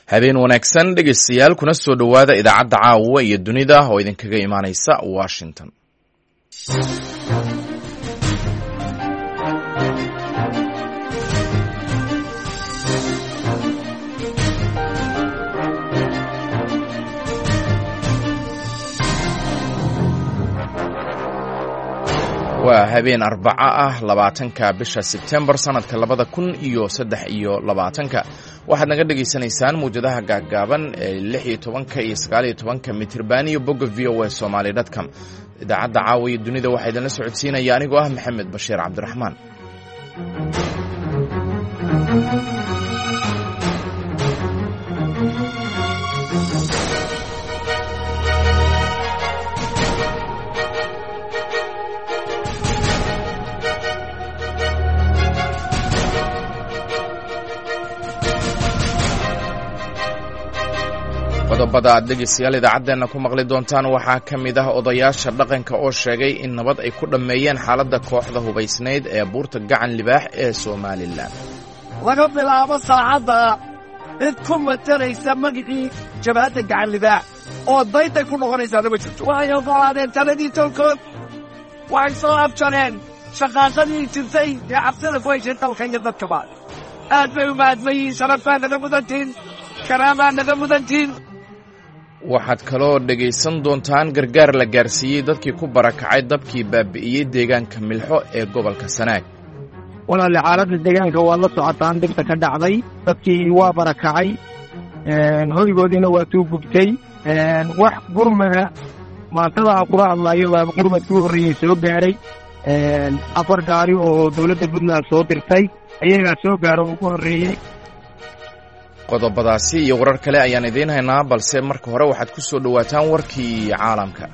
habeen wanaagsan dhegaystayaal kuna soo dhowaada idaacadda caawa iyo dunida oo idinkaga imaanaysa Washington. waa habeen arbaca ah 20ka bisha September sanadka 2023 waxaad naga dhageysanaysaan muujadaha gaagaaban ee 16 iyo 19 mitirban iyo bogga voasomali.com. idaacadda caawa iyo dunida waxaa idinla socodsiinaya anigoo ah Maxamed Bashiir Cabdiraxmaan. qodobada aad dhegeystayaal idaacaddeena ku maqli doontaan waxaa ka mid ah odayaasha dhaqanka oo sheegay in nabad ay ku dhammeeyeen xaaladda kooxda hubaysnayd ee buurta gacan libaax ee Somaliland. laga bilaabo saacadda cid ku mataraysa magicii jabhadda gacan libaax oo dayday ku noqonaysaa lama jirto. waxay oggolaadeen taladii tolkood, waxay soo abjareen shaqaaqadii jirtay ee cabsida ku hayshay dalka iyo dadkaba. aad bay u mahadmayiin, sharaf baa naga mudantiin, karaamaa naga mudantiin. waxaad kaloo dhegaysan doontaan gargaar la gaarsiiyey dadkii ku barakacay dabkii baabi'iyey deegaanka Milxo ee gobolka Sanaag. walaal xaaladda deegaanka waa la socotaan dibta ka dhacday, dadkii waa barakacay, hoygoodiina waa tuu gubtay. wax gurmada maantada aan kula hadlayo waa gurmadkii horreeyey soo gaaray. 4 gaari oo dowladda Puntland soo dirtay ayagaa soo gaaro ugu horreeyey. qodobadaasi iyo warar kale ayaan idiin haynaa, balse marka hore waxaad ku soo dhowaataan warkii caalamka.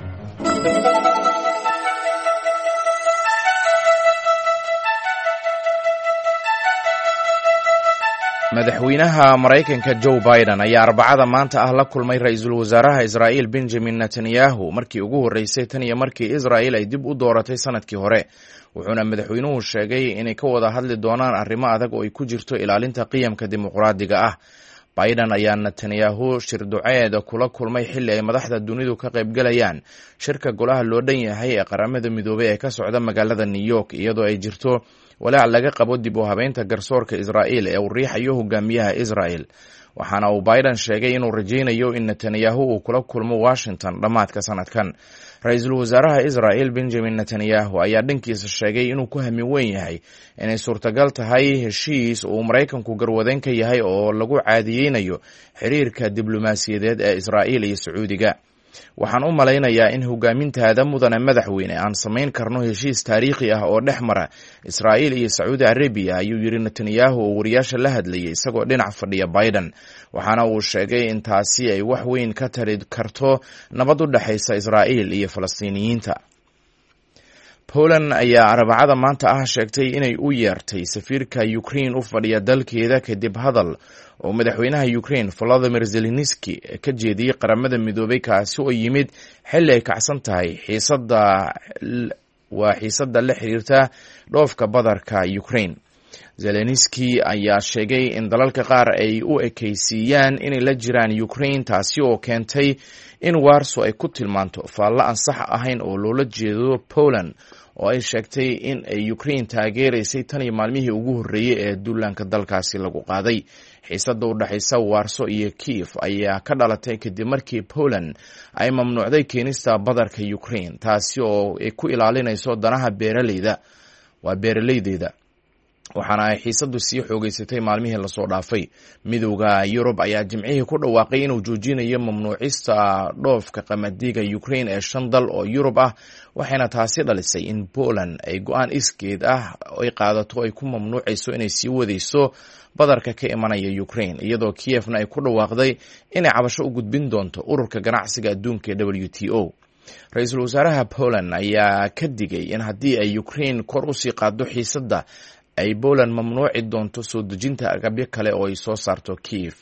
madaxweynaha Maraykanka Joe Biden ayaa arbacada maanta ah la kulmay ra'iisul wasaaraha Israa'iil Benjamin Netanyahu markii ugu horeysay tan iyo markii Israa'iil ay dib u dooratay sanadkii hore. wuxuuna madaxweynuhu sheegay inay ka wada hadli doonaan arrimo adag oo ay ku jirto ilaalinta qiyamka dimuqraadiga ah. Biden ayaa Netanyahu shir duceed kula kulmay xilli ay madaxda dunidu ka qaybgalayaan shirka golaha loo dhan yahay ee qaramada midoobay ee ka socda magaalada New York, iyadoo ay jirto walaac laga qabo dib u habeynta garsoorka Israa'iil ee uu riixayo hogaamiyaha Israa'iil. waxaana uu Biden sheegay inuu rajaynayo in Netanyahu uu kula kulmo Washington dhammaadka sanadkan. ra-iisul wasaaraha Israa'iil Benjamin Netanyahu ayaa dhankiisa sheegay inuu ku hami weyn yahay inay suurtagal tahay heshiis uu Maraykanku garwadeen ka yahay oo lagu caadiyeynayo xiriirka diblomaasiyadeed ee Israa'iil iyo Sacuudiga. waxaan u malaynayaa in hogaamintaada mudane madaxweyne aan samayn karno heshiis taariikhi ah oo dhex mara Israa'iil iyo Sacuudi Arabiya, ayuu yidhi Netanyahu oo wariyaasha la hadlayay isagoo dhinac fadhiya Biden. waxaana uu sheegay in taasi ay wax weyn ka tari karto nabad u dhexaysa Israa'iil iyo Falastiiniyiinta. Poland ayaa arbacada maanta ah sheegtay inay u yeertay safiirka Ukraine u fadhiya dalkeeda kadib hadal oo madaxweynaha Ukraine Volodymyr Zelensky ka jeediyey qaramada midoobay, kaasi oo yimid xilli ay kacsan tahay xiisadda la xiriirta dhoofka badarka Ukraine. Zelensky ayaa sheegay in dalalka qaar ay u ekaysiiyaan inay la jiraan Ukraine, taasi oo keentay in Warsaw ay ku tilmaanto faallo aan sax ahayn oo loola jeedo Poland, oo ay sheegtay in ay Ukraine taageeraysay tan iyo maalmihii ugu horreeyey ee duulaanka dalkaasi lagu qaaday. xiisadda u dhaxaysa Warsaw iyo Kiev ayaa ka dhalatay kadib markii Poland ay mamnuucday keenista badarka Ukraine, taasi oo ay ku ilaalinayso danaha beeraleydeeda. waxaana ay xiisaddu sii xoogeysatay maalmihii lasoo dhaafay. midowda Yurub ayaa jimcihii ku dhawaaqay inuu joojinayo mamnuucista dhoofka qamadiga Ukraine ee 5 dal oo Yurub ah, waxayna taasi dhalisay in Poland ay go'aan iskeed ah ay qaadato ay ku mamnuucayso inay sii wadayso badarka ka imanaya Ukraine, iyadoo Kievna ay ku dhawaaqday inay cabasho u gudbin doonto ururka ganacsiga adduunka ee WTO. ra-iisul wasaaraha Poland ayaa ka digay in haddii ay Ukraine kor u sii qaado xiisadda ay Poland mamnuuci doonto soo dejinta agabyo kale oo ay soo saarto Kiev.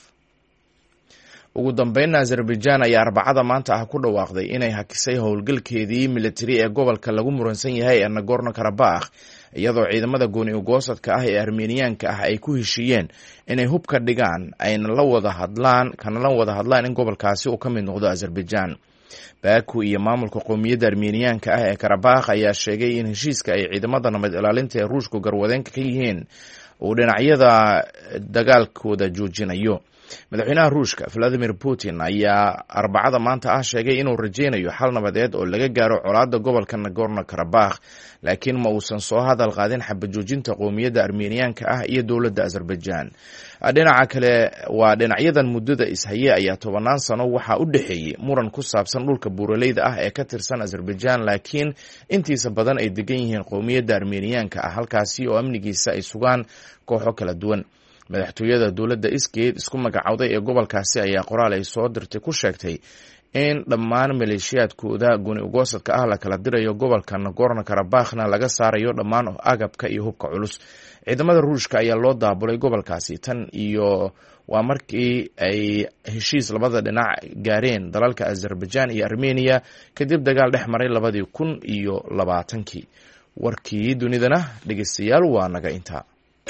ugu dambeyn, Azerbaijan ayaa arbacada maanta ah ku dhawaaqday inay hakisay howlgalkeedii militari ee gobolka lagu muransan yahay ee Nagorno-Karabakh iyadoo ciidamada gooni ugoosadka ah ee armeniyaanka ah ay ku heshiiyeen inay hub ka dhigaan kana la wada hadlaan in gobolkaasi uu ka mid noqdo Azerbaijan. Baku iyo maamulka qowmiyadda armeniyaanka ah ee Karabakh ayaa sheegay in heshiiska ay ciidamada nabad ilaalinta ee Ruushku garwadeenka ka yihiin uu dhinacyada dagaalkooda joojinayo. Madaxweynaha Ruushka Vladimir Putin ayaa Arbacada maanta ah sheegay inuu rajeynayo xal nabadeed oo laga gaaro colaadda gobolka Nagorno-Karabakh, laakiin ma uusan soo hadal qaadin xabajoojinta qowmiyadda armeniyaanka ah iyo dowladda Azerbaijan. Dhinaca kale waa dhinacyadan muddada ishaye ayaa 10 sano waxaa u dhexeeyay muran ku saabsan dhulka buuraleyda ah ee ka tirsan Azerbaijan, laakiin intiisa badan ay degan yihiin qowmiyadda armeniyaanka ah halkaasi oo amnigiisa ay sugaan kooxo kala duwan. Madaxtooyada dowladda iskeed isku magacawday ee gobolkaasi ayaa qoraal ay soo dirtay ku sheegtay in dhammaan maleeshiyaadkooda gooni ugoosadka ah la kala dirayo gobolka Nagorno-Karabakhna laga saarayo dhammaan agabka iyo hubka culus. Ciidamada Ruushka ayaa loo daabulay gobolkaasi tan iyo waa markii ay heshiis labada dhinac gaareen dalalka Azerbaijan iyo Armenia kadib dagaal dhex maray 2020. Warkii dunidana dhegeystayaal waa naga intaa.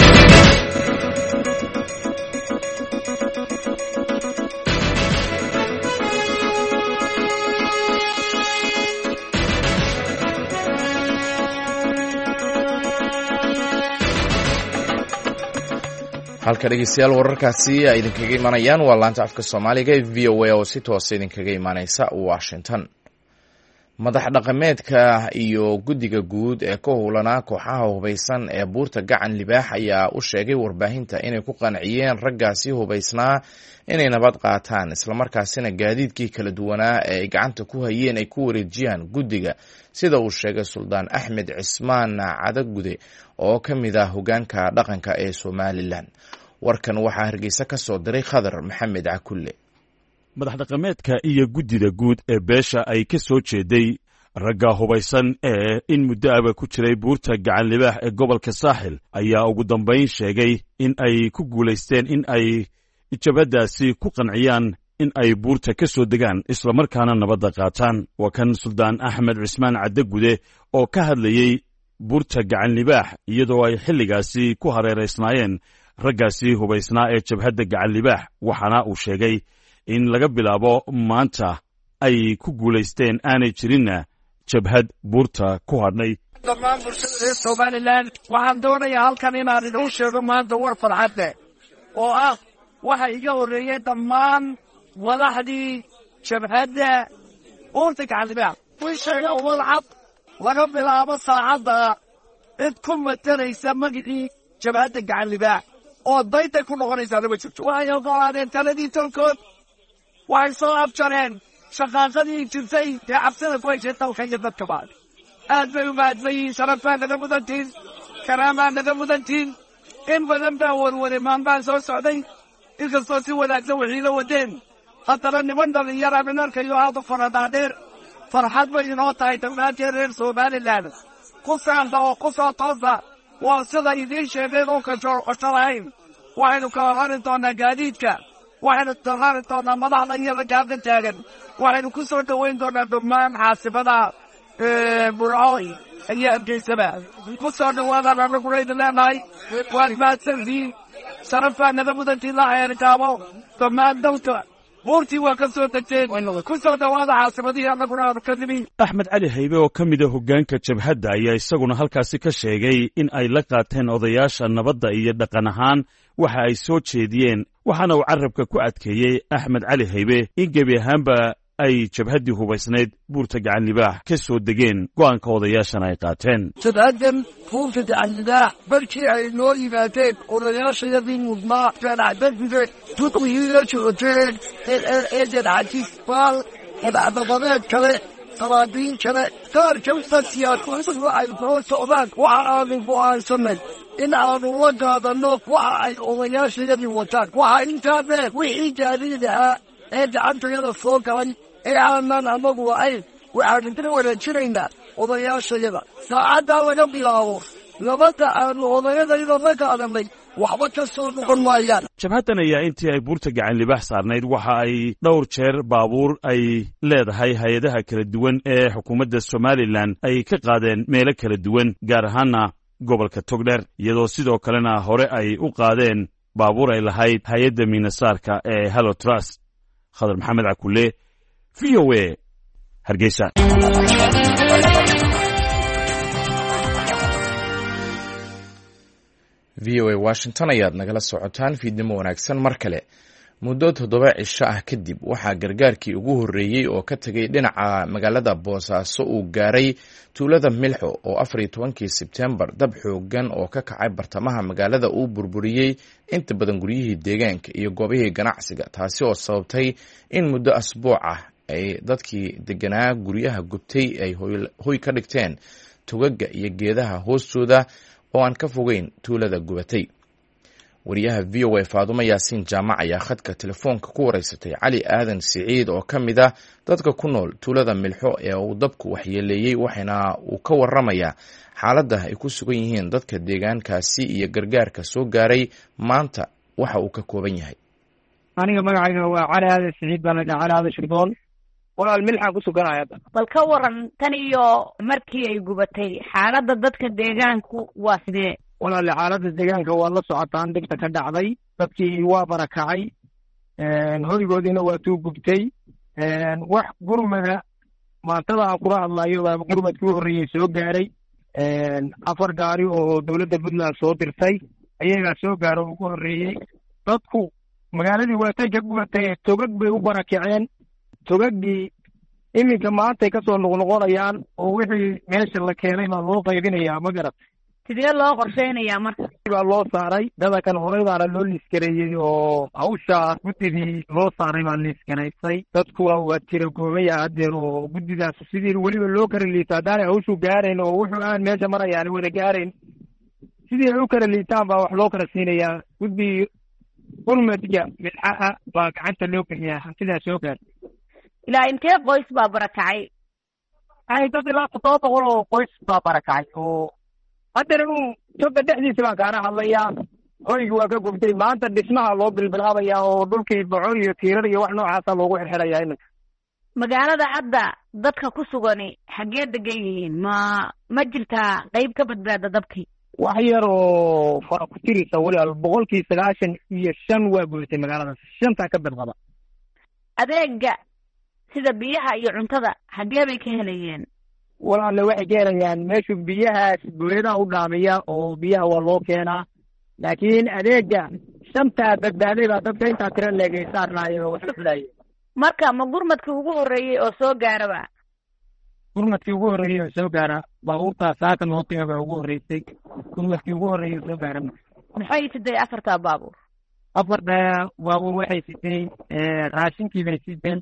halka dhegeystayaal wararkaasi ay idinkaga imanayaan waa laanta afka Soomaaliga ee VOA oo si toos idinkaga imanaysa Washington. Madax dhaqameedka iyo guddiga guud ee ka howlana kooxaha hubeysan ee buurta gacan libaax ayaa u sheegay warbaahinta inay ku qanciyeen raggaasi hubeysnaa inay nabad qaataan isla markaasina gaadiidkii kala duwanaa ee ay gacanta ku hayeen ay ku wareejiyaan guddiga, sida uu sheegay Suldaan Axmed Cismaan Cadagude oo ka mid ah hoggaanka dhaqanka ee Somaliland. Warkan waxaa Hargeysa ka soo diray Khadar Maxamed Cakulle. madax dhaqameedka iyo guddida guud ee beesha ay ka soo jeeday ragga hubaysan ee in muddo aba ku jiray buurta gacan libaax ee gobolka Saaxil ayaa ugu dambayn sheegay in ay ku guulaysteen in ay jabhadaasi ku qanciyaan in ay buurta ka soo degaan isla markaana nabadda qaataan. waa kan Suldaan Axmed Cismaan Cadagude oo ka hadlayay buurta gacan libaax iyadoo ay xilligaasi ku hareeraysnaayeen raggaasi hubaysnaa ee jabhadda gacan libaax, waxaana uu sheegay in laga bilaabo maanta ay ku guulaysteen aanay jirinna jabhad buurta ku hadhnay. dhammaan bulshada reer Somaliland waxaan doonayaa halkan inaan idin sheego maanta war farxad leh oo ah waxa iga horreeyay dhammaan madaxdii jabhadda buurta gacan libaax. wixii wadcad laga bilaabo saacadda cid ku mataraysa magicii jabhadda gacan libaax oo dayda ku noqonaysaa lama jirto. waxay oggolaadeen taladii tolkood, waxay soo abjareen shaqaaqadii jirtay ee cabsida ku haysay dalka iyo dadka baad. aad bay u mahadsan yihiin, sharafaa naga mudantiin, karaamaa naga mudantiin. in badan baa warware maanbaan soo socday, inkastoo si wanaagsan wixii la wadeen haddana niman dhalinyara minarkayo aad u faradhaadheer. farxad bay inoo tahay dhammaanteen reer Somaliland. ku saanta oo ku soo toosa, waa sida idiin sheegeen oo kasoo lahayn. waxaynu kala rari doonaa gaadiidka, waxaynu rari doonaa madaxda iyo raggaabka taagan, waxaynu ku soo dhoweyn doonaa dhammaan xaasibada Burco iyo Hargeysaba. ku soo dhawaadaan anaguna idin leenahay. waad mahadsantihiin, sharafaa naga mudantiin la xeeritaabo dhammaan dalka. buurtii waa ka soo degteen, ku soo dhawaada xaasibadihii anaguna aanu ka nimi. Axmed Cali Haybe oo ka mid ah hoggaanka jabhadda ayaa isaguna halkaasi ka sheegay in ay la qaateen odayaasha nabadda iyo dhaqan ahaan waxa ay soo jeediyeen, waxaana uu carabka ku adkeeyey Axmed Cali Haybe in gebi ahaanba ay jabhaddii hubaysnayd buurta gacan libaax ka soo degeen go'aanka odayaashana ay qaateen. jabhaddan buurta gacan libaax markii ay noo yimaadeen odayaashayadii mudnaa ganacdadide duqihii la joogteen eedadxajiisbaal madaxdabadeed kale saraabiin kale qaar kamida siyaasadu ay soo socdaan. waxa aanu go'aansanay in aanu la qaadanno waxa ay odayaashayadii wataan. waxa intaa dheer wixii gaadiid ahaa ee gacantayada soo galay ee aanan anagu ahayn waxaanu ka wanaajinaynaa odayaashayada. saacaddaa laga bilaabo nabadda aanu odayadayda la qaadanay waxba ka soo noqon maayaan. jabhaddan ayaa intii ay buurta gacan libaax saarnayd waxa ay dhowr jeer baabuur ay leedahay hay-adaha kala duwan ee xukuumadda Somaliland ay ka qaadeen meelo kala duwan, gaar ahaanna gobolka togdheer iyadoo sidoo kalena hore ay u qaadeen baabuur ay lahayd hay-adda miinasaarka ee Hello Trust. Khadar Maxamed Cakulle, VOA, Hargeysa. VOA Washington ayaad nagala socotaan fiidnimo wanaagsan mar kale. Muddo 7 cisho ah kadib waxaa gargaarkii ugu horreeyey oo ka tegay dhinaca magaalada Boosaaso uu gaaray tuulada Milxo oo 14 Sebtembar dab xooggan oo ka kacay bartamaha magaalada uu burburiyey inta badan guryihii deegaanka iyo goobihii ganacsiga, taasi oo sababtay in muddo asbuuc ah ay dadkii deganaa guryaha gubtay ay hoy ka dhigteen togaga iyo geedaha hoostooda oo aan ka fogeyn tuulada gubatay. wariyaha VOA Faadumo Yaasiin Jaamac ayaa khadka telefoonka ku wareysatay Cali Aadan Siciid oo ka mid ah dadka ku nool tuulada Milxo ee uu dabku waxyeeleeyey, waxaana uu ka warramayaa xaaladda ay ku sugan yihiin dadka deegaankaasi iyo gargaarka soo gaaray maanta waxa uu ka kooban yahay. aniga magacayga waa Cali Aadan Siciid baan Cali Aadan Shirdoon walaal Milxo ku suganaya. bal ka waran tan iyo markii ay gubatay xaaladda dadka deegaanku waa sidee? walaal xaaladda deegaanka waa la socotaan dhibta ka dhacday, dadkii waa barakacay, hoygoodiina waa tuu gubtay. wax gurmada maantada aan kula hadlayo baa gurmadkii u horreeyey soo gaaray. 4 gaari oo dowladda Puntland soo dirtay ayagaa soo gaaro ugu horreeyey. dadku magaaladii waa tay ka gubatay, togag bay u barakaceen. togagii iminka maantay ka soo noqnoqonayaan oo wixii meesha la keenay baa loo qaybinayaa, ma garat. sidee loo qorsheynayaa marka? baa loo saaray dadakan horey baana loo liiskareeyey oo hawsha guddidii loo saaray baa liiskanaysay. dadku waa tira goobaya haddeer oo guddidaas sidii weliba loo kala liito haddaanay hawshu gaarayn oo wuxuu aan meesha marayaan wada gaarayn, sidii ay u kala liitaan baa wax loo kala siinayaa. guddi gurmadka midcaha baa gacanta loo geliyaa hantidaa soo gaartay. ilaa intee qoys baa barakacay? dad ilaa 700 oo qoys baa barakacay oo haddana toga dhexdiisa baan kaana hadlayaa. hoygi waa ka gubtay, maanta dhismaha loo bilbilaabayaa oo dhulkii bocor iyo tiirar iyo wax noocaasa loogu xirxirayaa iminka. magaalada hadda dadka ku sugani xaggee degan yihiin? ma jirtaa qayb ka badbaada dabkii? wax yar oo fara ku tirisa walaal 95% waa gubatay magaaladaas, 5 ka badqaba. adeega sida biyaha iyo cuntada xaggee bay ka helayeen? walaalle waxay ka helayaan meeshu biyahaas gooyadaha u dhaamiya oo biyaha waa loo keenaa, laakiin adeega 5 badbaaday baa dadka intaa tira leegay saarnaayo wax la filayo. marka ma gurmadkii ugu horreeyey oo soo gaaraba? gurmadkii ugu horreeyey oo soo gaara baabuurtaa saakan hootiga baa ugu horreysay. gurmadkii ugu horreeyey oo soo gaara maxay siday 4 baabuur? 4 baabuur waxay siday raashinkii bay sideen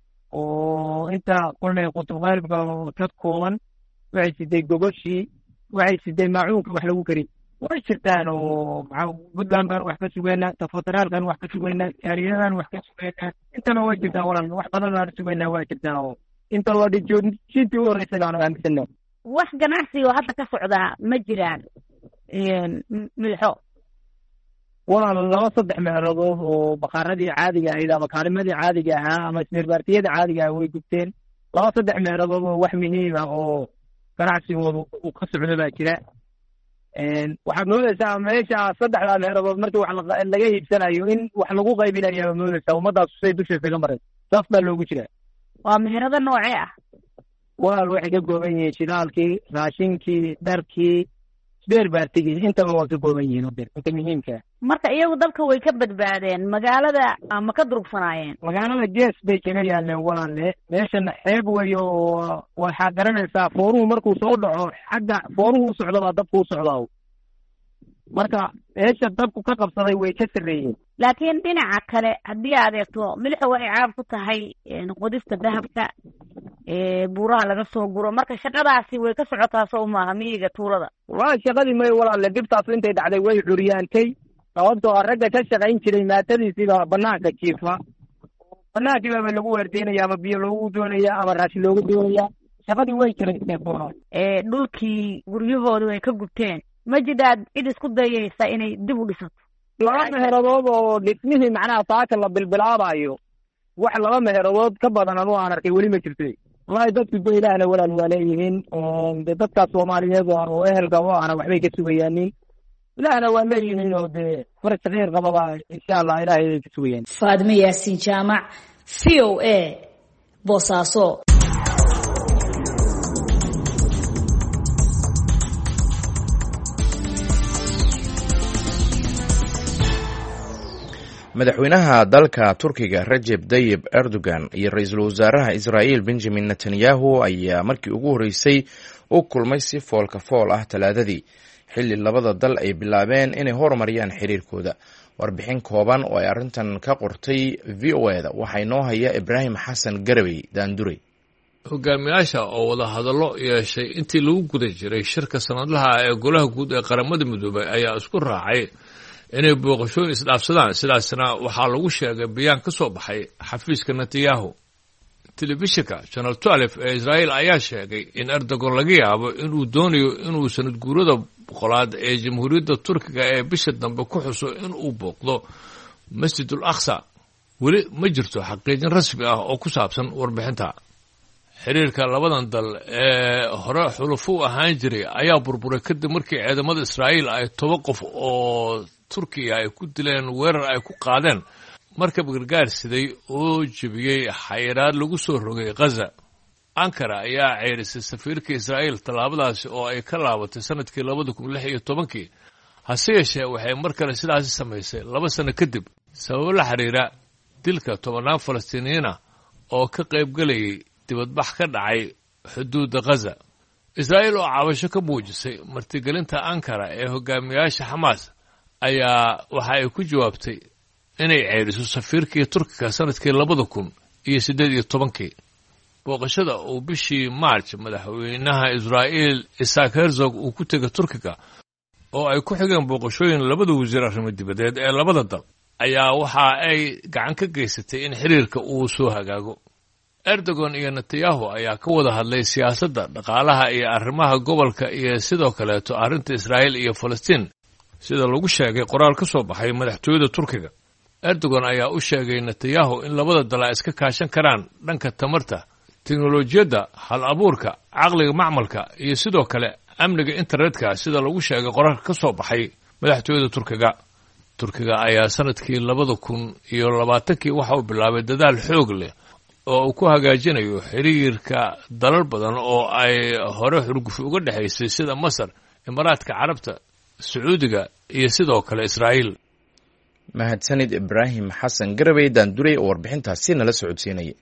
oo inta kulmay qutubqaalibka ka kooban. waxay siday gogoshii, waxay siday maacuunka wax lagu kari. way jirtaan oo Puntland baan wax ka sugeynaa, tafataraalkan wax ka sugeynaa, taariyadan wax ka sugeynaa. intana way jirtaan walaal, wax badan baan sugeynaa waa jirtaan oo inta loo dhijo intii u horreysay baan aaminsanaa. wax ganacsi oo hadda ka socdaa ma jiraan Milxo? walaal 2-3 meelood oo bakaaradii caadiga ahayd ama kaalimadii caadiga ahaa ama ismirbaartiyada caadiga ah way gubteen. 2-3 meelood oo wax muhiim ah oo ganacsigoodu uu ka socdo baa jira. waxaad moodaysaa meesha 3 meelood markii wax laga iibsanayo in wax lagu qaybinayo, moodaysaa ummadaas say dusheeda ka maray. saas baa loogu jiraa. waa meherado noocee ah? walaal waxay ka gooban yihiin shidaalkii, raashinkii, dharkii, ismirbaartigii, intaba waa ka gooban yihiin inta muhiimka. marka iyagu dalka way ka badbaadeen, magaalada ma ka durugsanaayeen? magaalada gees bay kaga yaaleen walaalle. meeshana xeeb weyo oo waxaad garanaysaa fooruhu markuu soo dhaco xagga fooruhu u socdo baa dabku u socdaa. marka meesha dabku ka qabsaday way ka sarreeyeen. laakiin dhinaca kale haddii aad eegto Milxo waxay caab ku tahay qodista dahabka buuraha laga soo guro. marka shaqadaasi way ka socotaa soo maaha miyiga tuulada? waa shaqadii may walaalle, dhibtaas intay dhacday way curyaantay. sababtoo ragga ka shaqayn jiray maatadiisiiba banaanka jiifa. banaankii baaba lagu waardeynaya ama biyo loogu doonaya ama raashin loogu doonaya. shaqadii way jireen. dhulkii guryahoodu way ka gubteen. ma jidhaad cid isku dayaysa inay dib u dhisato? 2 meheeradood oo dhismihii macnaha saaka la bilbilaabayo, wax 2 meheeradood ka badan anu aan arkay weli ma jirto. wallahi dadku ba ilaahna walaal waa leeyihiin de dadkaas soomaaliyeed oo ehelka oo ana waxbay ka sugayaanin ilaahna waa leeyihiin oo de faraj khayr qababa insha Allah ilaahay ka sugayaan. Faadime Yaasiin Jaamac, VOA, Boosaaso. madaxweynaha dalka Turkiga Recep Tayyip Erdogan iyo ra'iisul wasaaraha Israa'iil Benjamin Netanyahu ayaa markii ugu horeysay u kulmay si foolka fool ah Talaadadii xilli labada dal ay bilaabeen inay horumariyaan xiriirkooda. Warbixin kooban oo ay arrintan ka qortay VOA-da waxaa inoo haya Ibraahim Xasan Garabey Daandurey. hogaamiyaasha oo wada hadallo yeeshay intii lagu guda jiray shirka sanadlaha ee golaha guud ee qaramada midoobay ayaa isku raacay inay booqashooyin isdhaafsadaan. sidaasna waxaa lagu sheegay bayaan ka soo baxay xafiiska Netanyahu. telefishinka Channel 12 ee Israa'iil ayaa sheegay in Erdogan laga yaabo inuu doonayo inuu sanad guurada boqolaad ee jamhuuriyadda Turkiga ee bisha dambe ku xuso inuu booqdo Masjidul Aqsa. weli ma jirto xaqiijin rasmi ah oo ku saabsan warbixinta. xiriirka labadan dal ee hore xulufo ahaan jiray ayaa burburay kadib markii ciidamada Israa'iil ay 10 qof oo Turkiga ay ku dileen weerar ay ku qaadeen markab gargaar siday oo jabiyay xayiraad lagu soo rogay Gaza. Ankara ayaa ceyrisay safiirka Israa'iil tallaabadaasi oo ay ka laabatay sanadkii 2016. hase yeeshee waxay mar kale sidaasi samaysay 2 sano kadib sabab la xiriira dilka 10 Falastiiniyiin ah oo ka qayb galayay dibadbax ka dhacay xuduudda Gaza. Israa'iil oo cabasho ka muujisay martigelinta Ankara ee hogaamiyaasha Xamaas ayaa waxa ay ku jawaabtay inay ceyriso safiirkii Turkiga sanadkii 2018. booqashada uu bishii March madaxweynaha Israa'iil Isaac Herzog uu ku tegay Turkiga oo ay ku xigeen booqashooyin labada wasiir arrimo dibadeed ee labada dal ayaa waxa ay gacan ka geysatay in xiriirka uu soo hagaago. Erdogan iyo Netanyahu ayaa ka wada hadlay siyaasadda, dhaqaalaha iyo arrimaha gobolka iyo sidoo kaleeto arrinta Israa'iil iyo Falastiin sida lagu sheegay qoraal ka soo baxay madaxtooyada Turkiga. Erdogan ayaa u sheegay Netanyahu in labada dal ay iska kaashan karaan dhanka tamarta, teknolojiyadda, hal abuurka, caqliga macmalka iyo sidoo kale amniga internetka sida lagu sheegay qoraalka ka soo baxay madaxtooyada Turkiga. Turkiga ayaa sanadkii 2020 waxa uu bilaabay dadaal xoog leh oo uu ku hagaajinayo xiriirka dalal badan oo ay hore xurguf uga dhaxaysay sida Masar, Imaaraadka Carabta, Sacuudiga iyo sidoo kale Israa'iil. mahadsanid Ibraahim Xasan Garabey Daandurey oo warbixintaasi nala socodsiinayay.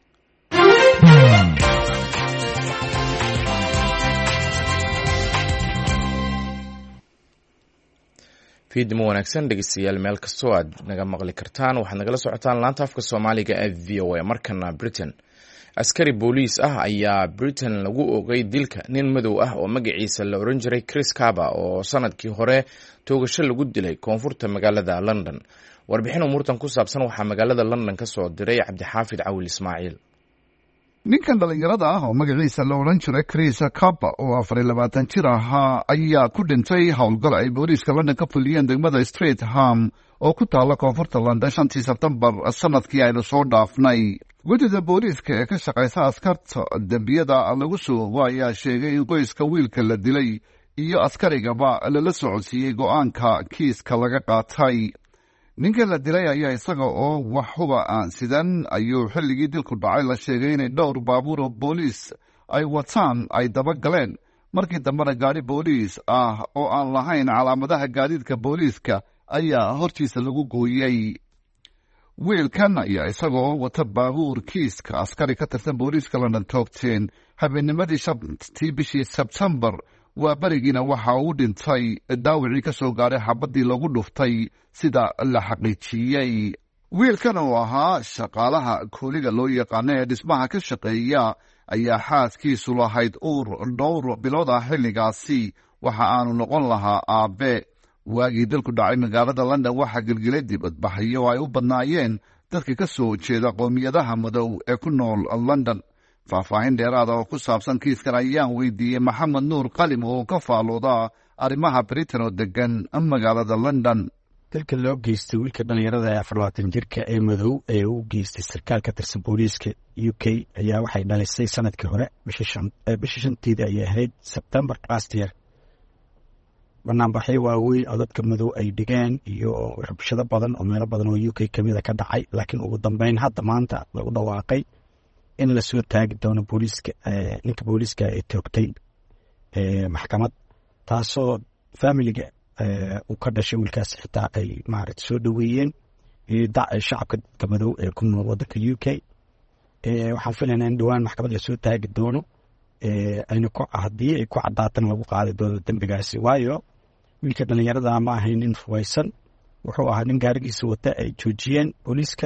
fiidimo wanaagsan dhegeystayaal meel kastoo aad naga maqli kartaan waxaad nagala socotaan laanta afka Soomaaliga ee VOA. markana Britain askari booliis ah ayaa Britain lagu oogay dilka nin madow ah oo magaciisa la oran jiray Chris Kaba oo sanadkii hore toogasho lagu dilay koonfurta magaalada London. warbixin umurtan ku saabsan waxaa magaalada London ka soo diray Cabdixaafid Cawil Ismaaciil. ninkan dhalinyarada ah oo magaciisa la oran jiray Chris Kaba oo 24 jir ahaa ayaa ku dhintay howlgal ay booliiska London ka fuliyeen degmada Streatham oo ku taala koonfurta London 5 Sebtembar sanadkii aynu soo dhaafnay. guddida booliiska ee ka shaqeysa askarta dembiyada lagu soo ayaa sheegay in qoyska wiilka la dilay iyo askarigaba lala socodsiiyey go'aanka kiiska laga qaatay. ninka la dilay ayaa isaga oo wax huba aan sidan ayuu xilligii dilku dhacay la sheegay inay dhowr baabuur oo booliis ay wataan ay daba galeen. markii dambena gaari booliis ah oo aan lahayn calaamadaha gaadiidka booliiska ayaa hortiisa lagu gooyey. wiilkan ayaa isaga oo wata baabuur kiiska askari ka tirsan booliiska London toogteen habeennimadii 5 bishii Sebtembar. waa barigiina waxa uu dhintay dhaawacii ka soo gaaray xabadii lagu dhuftay sida la xaqiijiyey. wiilkan oo ahaa shaqaalaha kooliga loo yaqaano ee dhismaha ka shaqeeya ayaa xaaskiisu lahayd uur dhowr bilood ah xilligaasi. waxa aanu noqon lahaa aabe. waagii dalku dhacay magaalada London waxaa gelgelay dibadbaxyo ay u badnaayeen dadka ka soo jeeda qowmiyadaha madow ee ku nool London. faahfaahin dheeraada oo ku saabsan kiiskan ayaan weydiiyey Maxamed Nuur Qalim oo ka faalooda arrimaha Britain oo degan magaalada London. dalka loo geystay wiilka dhalinyarada ee 24 jirka ee madow ee uu geystay sarkaal ka tirsan booliiska UK ayaa waxay dhalisay sanadkii hore bishii 5 ay ahayd September last year. Barnaamijyo waaweyn oo dadka madow ay dhigeen iyo rabshado badan oo meelo badan oo UK kamid ah ka dhacay, laakiin ugu dambeyn hadda maanta lagu dhawaaqay in la soo taagi doono booliiska ninka booliiska ee toogtay maxkamad, taasoo familiga uu ka dhashay wiilkaas xitaa ay maaragtay soo dhaweeyeen shacabka dadka madow ee ku nool waddanka UK. Waxaan filaynaa in dhowaan maxkamad la soo taagi doono haddii ay ku caddaatan lagu qaadi doono dembigaasi, waayo wiilka dhalinyarada ma ahayn nin fuwaysan, wuxuu ahaa nin gaarigiisa wata ay joojiyeen booliiska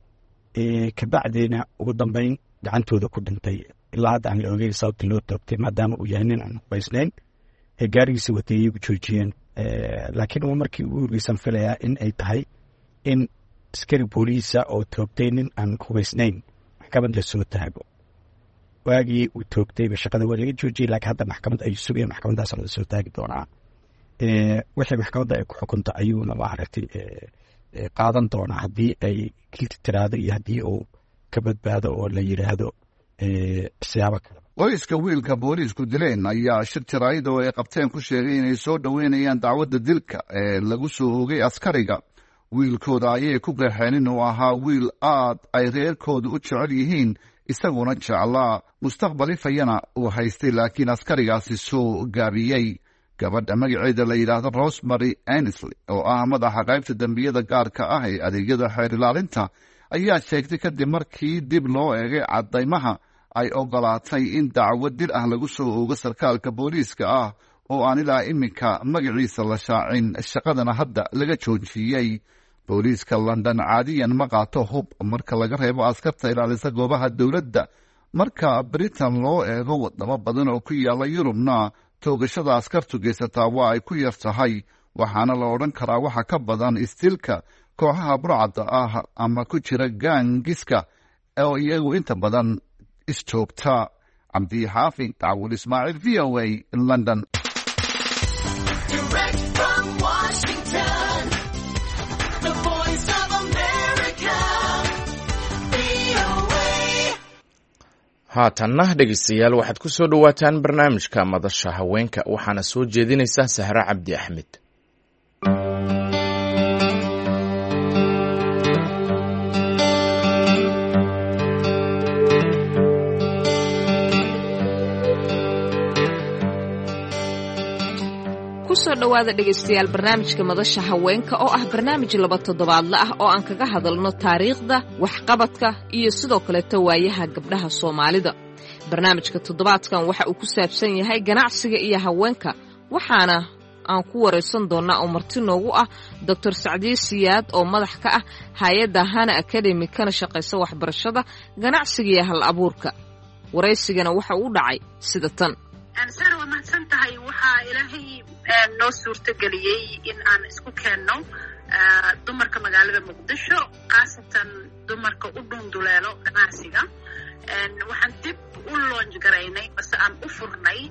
kabacdeena ugu dambeyn gacantooda ku dhintay. ilaa hadda aan la ogeyn sababta loo toogtay maadaama uu yahay nin aan fuwaysnayn ee gaarigiisa watay iyagu joojiyeen. laakiin markii uu urgeysan filayaa in ay tahay in askari booliisa oo toogtay nin aan hubaysnayn maxkamad la soo taago. waagii uu toogtayba shaqada waa laga joojiyey, laakiin hadda maxkamad ay sugayeen, maxkamadaas la soo taagi doonaa. wixii maxkamadda ay ku xukunta ayuuna maaragtay qaadan doonaa haddii ay kilti tiraado iyo haddii uu ka badbaado oo la yidhaahdo siyaabo kale. qoyska wiilka booliisku dileen ayaa shir jaraa'id oo ay qabteen ku sheegay inay soo dhoweynayaan dacwadda dilka ee lagu soo oogay askariga. wiilkooda ayay ku qeexeen inuu ahaa wiil aad ay reerkooda u jecel yihiin, isaguna jeclaa mustaqbal ifayana uu haystay, laakiin askarigaasi soo gaabiyey. gabadha magaceeda la yidhaahdo Rosemary Annesley oo ah madaxa qaybta dembiyada gaarka ah ee adeegyada xeer ilaalinta ayaa sheegtay kadib markii dib loo eegay caddaymaha ay ogolaatay in dacwad dil ah lagu soo oogo sarkaalka booliiska ah oo aan ilaa iminka magaciisa la shaacin, shaqadana hadda laga joojiyey. booliiska London caadiyan ma qaato hub marka laga reebo askarta ilaalisa goobaha dowladda. marka Britain loo eego wadamo badan oo ku yaala Yurubna toogashada askartu geysataa waa ay ku yar tahay, waxaana la odhan karaa waxa ka badan istilka kooxaha burcadda ah ama ku jira gaangiska oo iyagu inta badan istoogta. Cabdi Xaafid Daawud Ismaaciil, VOA, London. haatanna dhegeystayaal waxaad ku soo dhowaataan barnaamijka madasha haweenka, waxaana soo jeedinaysaa Sahra Cabdi Axmed. kusoo dhawaada dhegaystayaal barnaamijka madasha haweenka oo ah barnaamij 2 toddobaadle ah oo aan kaga hadalno taariikhda, waxqabadka iyo sidoo kaleeto waayaha gabdhaha Soomaalida. barnaamijka toddobaadkan waxa uu ku saabsan yahay ganacsiga iyo haweenka, waxaana aan ku wareysan doonaa oo marti noogu ah Dr. Sacdiye Siyaad oo madax ka ah hay'adda Hana Academy kana shaqeysa waxbarashada ganacsiga iyo hal abuurka. wareysigana waxa uu dhacay sida tan. Sara waa mahadsantahay. waxaa ilaahay noo suurtageliyey in aan isku keenno dumarka magaalada Muqdisho, khaasatan dumarka u dhunduleelo ganacsiga. waxaan dib u launch garaynay base aan u furnay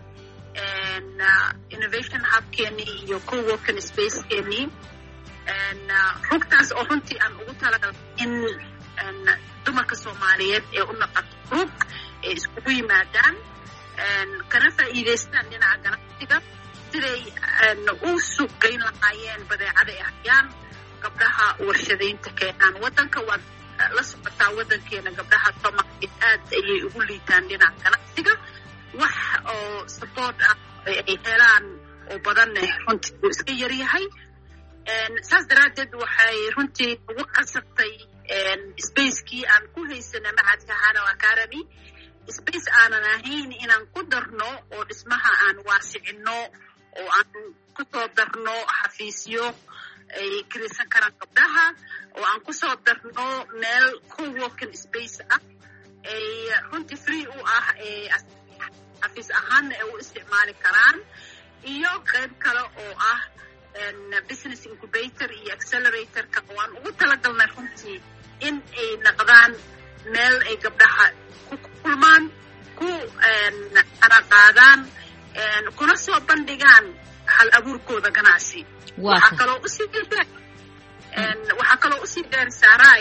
innovation hubkeenii iyo co-working spacekeenii, rugtaas oo runtii aan ugu talagalay in dumarka Soomaaliyeed ee u noqoto rug ee iskugu yimaadaan kana faa'iidaystaan dhinaca ganacsiga siday u suuqgeyn lahaayeen badeecada ay hayaan. gabdhaha warshadaynta keenaan waddanka waa la socotaa, waddankeena gabdhaha Soomaaliyeed aad ayay ugu liitaan dhinaca ganacsiga. wax oo support ah ay helaan oo badanna runtii wuu iska yaryahay. saas daraaddeed waxay runtii ugu qasabtay spacekii aan ku haysana macadka Hana Academy, space aanan ahayn inaan ku darno oo dhismaha aan waasicino oo aan ku soo darno xafiisyo ay kirisan karaan gabdhaha, oo aan ku soo darno meel co-working space ah ay runtii free u ah xafiis ahaanna ay u isticmaali karaan, iyo qayb kale oo ah business incubator iyo acceleratorka oo aan ugu talagalnay runtii in ay noqdaan meel ay gabdhaha ku kulmaan, ku anaqaadaan, kuna soo bandhigaan hal abuurkooda ganacsi. waxaa kaloo waxaa kaloo usii dheer saaray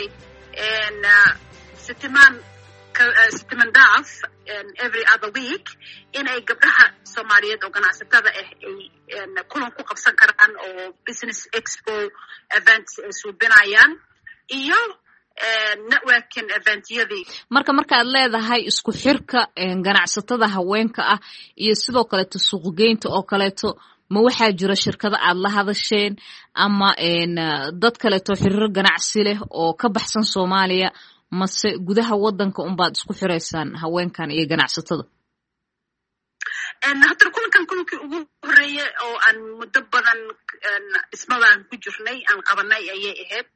sitiman daaf every other week inay gabdhaha soomaaliyeed oo ganacsatada ah ay kulan ku qabsan karaan oo business expo events ay suubinayaan iyo networking eventyadii. markaad leedahay isku xirka ganacsatada haweenka ah iyo sidoo kaleeto suuqgeynta oo kaleeto ma waxaa jira shirkado aad la hadasheen ama dad kaleeto xiriiro ganacsi leh oo ka baxsan Soomaaliya mase gudaha wadanka unbaad isku xiraysaan haweenkan iyo ganacsatada? hadda kulankii ugu horeeyay oo aan muddo badan dhismadan ku jirnay aan qabanay ayay ahayd.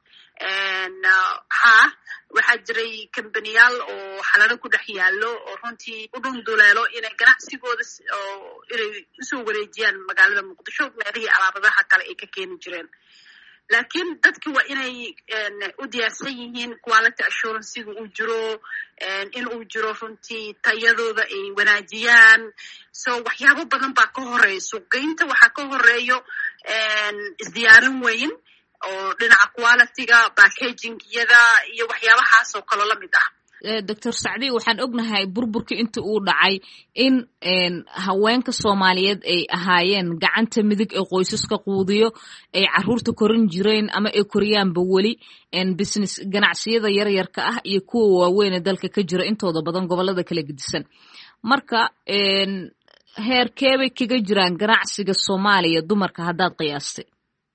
waxaa jiray kambaniyaal oo xalado ku dhex yaallo oo runtii u dhunduleelo inay ganacsigooda inay usoo wareejiyaan magaalada Muqdisho meelihii alaabadaha kale ay ka keeni jireen. laakiin dadki waa inay u diyaarsan yihiin quality assurance uu jiro in uu jiro runtii tayadooda ay wanaajiyaan. so waxyaabo badan baa ka horeeya suuqgeynta. waxaa ka horeeyo isdiyaarin weyn oo dhinaca qualityga packaging-yada iyo waxyaabahaas oo kale la mid ah. Dr. Sacdi, waxaan ognahay burburkii inta uu dhacay in haweenka Soomaaliyeed ay ahaayeen gacanta midig ee qoysaska quudiyo, ay caruurta korin jireen ama ay koriyaanba weli business ganacsiyada yaryarka ah iyo kuwa waaweyn ee dalka ka jira intooda badan gobolada kala gedisan. marka heerkeebay kaga jiraan ganacsiga Soomaaliya dumarka haddaad qiyaastay?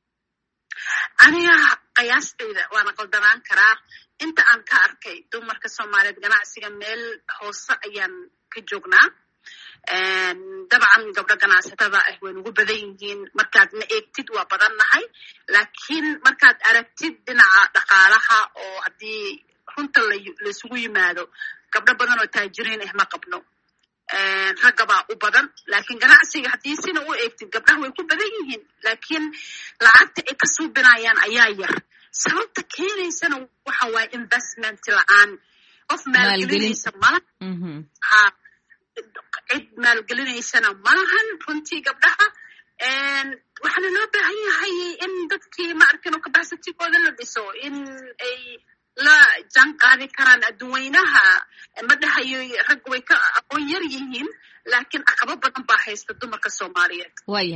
aniga qiyaastayda waana qaldanaan karaa. inta aan ka arkay dumarka Soomaaliyeed ganacsiga meel hoose ayaan ka joognaa. dabcan gabdho ganacsatada ah way ugu badan yihiin. markaad na eegtid waa badannahay, laakiin markaad aragtid dhinaca dhaqaalaha oo haddii runta laysugu yimaado gabdho badan oo taajiriin ah ma qabno. ragga baa u badan, laakiin ganacsiga haddii sina u eegtid gabdhaha way ku badan yihiin, laakiin lacagta ay ka suubinayaan ayaa yar. sababta keenaysana waxa waaye investment la'aan. qof maalgelinaysa malaha cid maalgelinaysana malahan runtii gabdhaha. waxaana loo baahan yahay in dadkii maarkino capacitigooda la dhiso, in ay la jaan qaadi karaan adduunweynaha. ma dhahayo rag way ka aqoon yar yihiin, laakiin caqabo badan baa haysta dumarka Soomaaliyeed.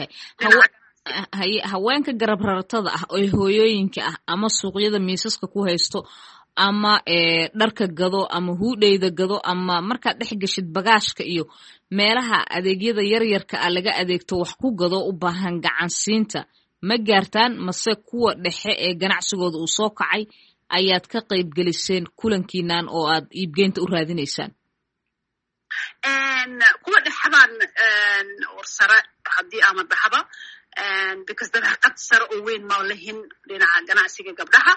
waayahay haweenka garab raratada ah oo hooyooyinka ah ama suuqyada miisaska ku haysto ama dharka gado ama huudheyda gado ama markaad dhex gashid bagaashka iyo meelaha adeegyada yaryarka ah laga adeegto wax ku gado u baahan gacansiinta ma gaartaan mase kuwa dhexe ee ganacsigooda uu soo kacay ayaad ka qayb geliseen kulankiinan oo aad iibgeynta u raadinaysaan? kuwa dhexbaan warsare haddii ama dhaxba because dabaqad sare oo weyn ma lahin dhinaca ganacsiga gabdhaha.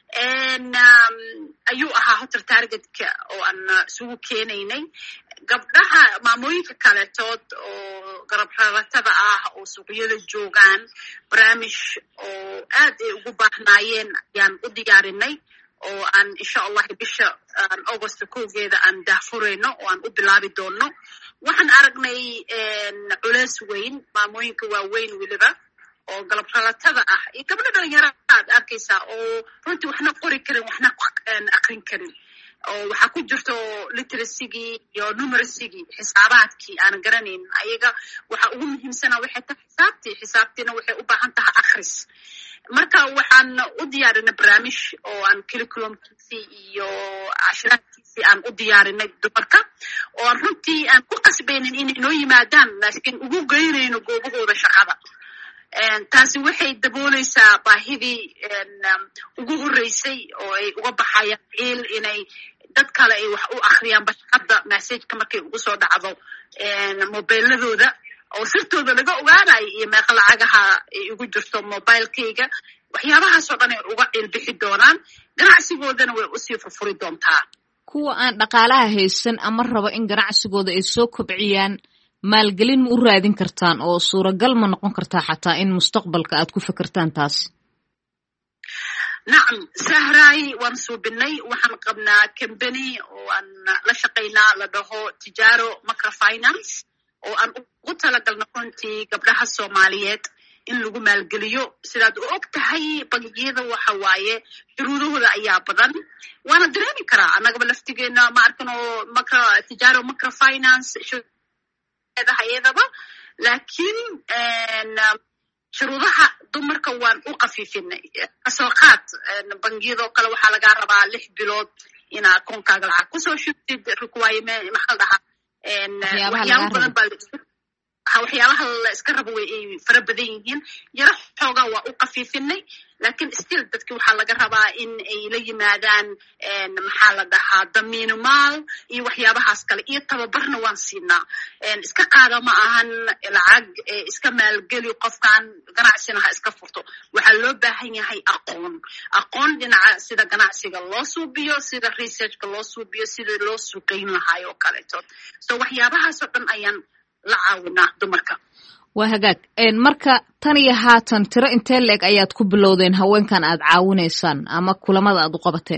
ayuu ahaa hotel targetka oo aan isugu keenaynay gabdhaha. maamooyinka kaletood oo garab raratada ah oo suuqyada joogaan barnaamij oo aad ay ugu baahnaayeen ayaan u diyaarinay oo aan insha allah bisha August 1 aan daafurayno oo aan u bilaabi doono. waxaan aragnay culays weyn maamooyinka waaweyn weliba oo galab ralatada ah iyo gabdho dhalinyaro aad arkaysaa oo runtii waxna qori karin waxna aqrin karin. oo waxaa ku jirto literacy-gii iyo numeracy-gii xisaabaadkii aan garanayn. ayaga waxa ugu muhiimsana waxay tahay xisaabtiina waxay u baahan tahay akhris. marka waxaan u diyaarinay barnaamij oo aan curriculumkiisii iyo cashiraadkiisii aan u diyaarinay dumarka oo aan runtii aan ku qasbaynin inay noo yimaadaan, laakiin ugu geynayno goobahooda shaqada. taasi waxay dabooleysaa baahidii ugu horeysay oo ay uga baxayaan ciil inay dad kale ay wax u akhriyaan bashaqada messageka markay ugu soo dhacdo mobiladooda oo sirtooda laga ogaanayo iyo meeqa lacagaha ay ugu jirto mobilekayga. waxyaabahaasoo dhan ay uga ciilbixi doonaan, ganacsigoodana way usii furfuri doontaa. kuwa aan dhaqaalaha haysan ama rabo in ganacsigooda ay soo kobciyaan maalgelin ma u raadin kartaan oo suuragal ma noqon kartaa xataa in mustaqbalka aad ku fikirtaan taas? nacam sahraay waan suubinay. waxaan qabnaa company oo aan la shaqaynaa la dhaho Tijaaro Microfinance oo aan ugu talagalno runtii gabdhaha Soomaaliyeed in lagu maalgeliyo sidaad u og tahay bangiyada waxa waaye shuruudahooda ayaa badan waana dareemi karaa annagaba laftigeena ma arkano tijaaro microfinance hayadaba laakiin shuruudaha dumarka waan u qafiifinay kasoo qaad bangiyadoo kale waxaa lagaa rabaa 6 bilood inaad akoonkaaga lacag kusoo shubtid requirement maxaa dhahaa waxyaabo badan baa waxyaabaha la iska rabo way ay fara badan yihiin yara xoogaa waa u qafiifinay laakiin still dadki waxaa laga rabaa in ay la yimaadaan maxaa la dhahaa damiino maal iyo waxyaabahaas kale iyo tababarna waan siinaa iska qaada ma ahan lacag iska maalgeli qofkan ganacsina ha iska furto waxaa loo baahan yahay aqoon dhinaca sida ganacsiga loo suubiyo sida researchka loo suubiyo sida loo suuqayn lahayo oo kaleeto so waxyaabahaasoo dhan ayaan la caawinaa dumarka waa hagaag marka tan iyo haatan tiro intee leeg ayaad ku bilowdeen haweenkan aad caawinaysaan ama kulamada aad u qabateen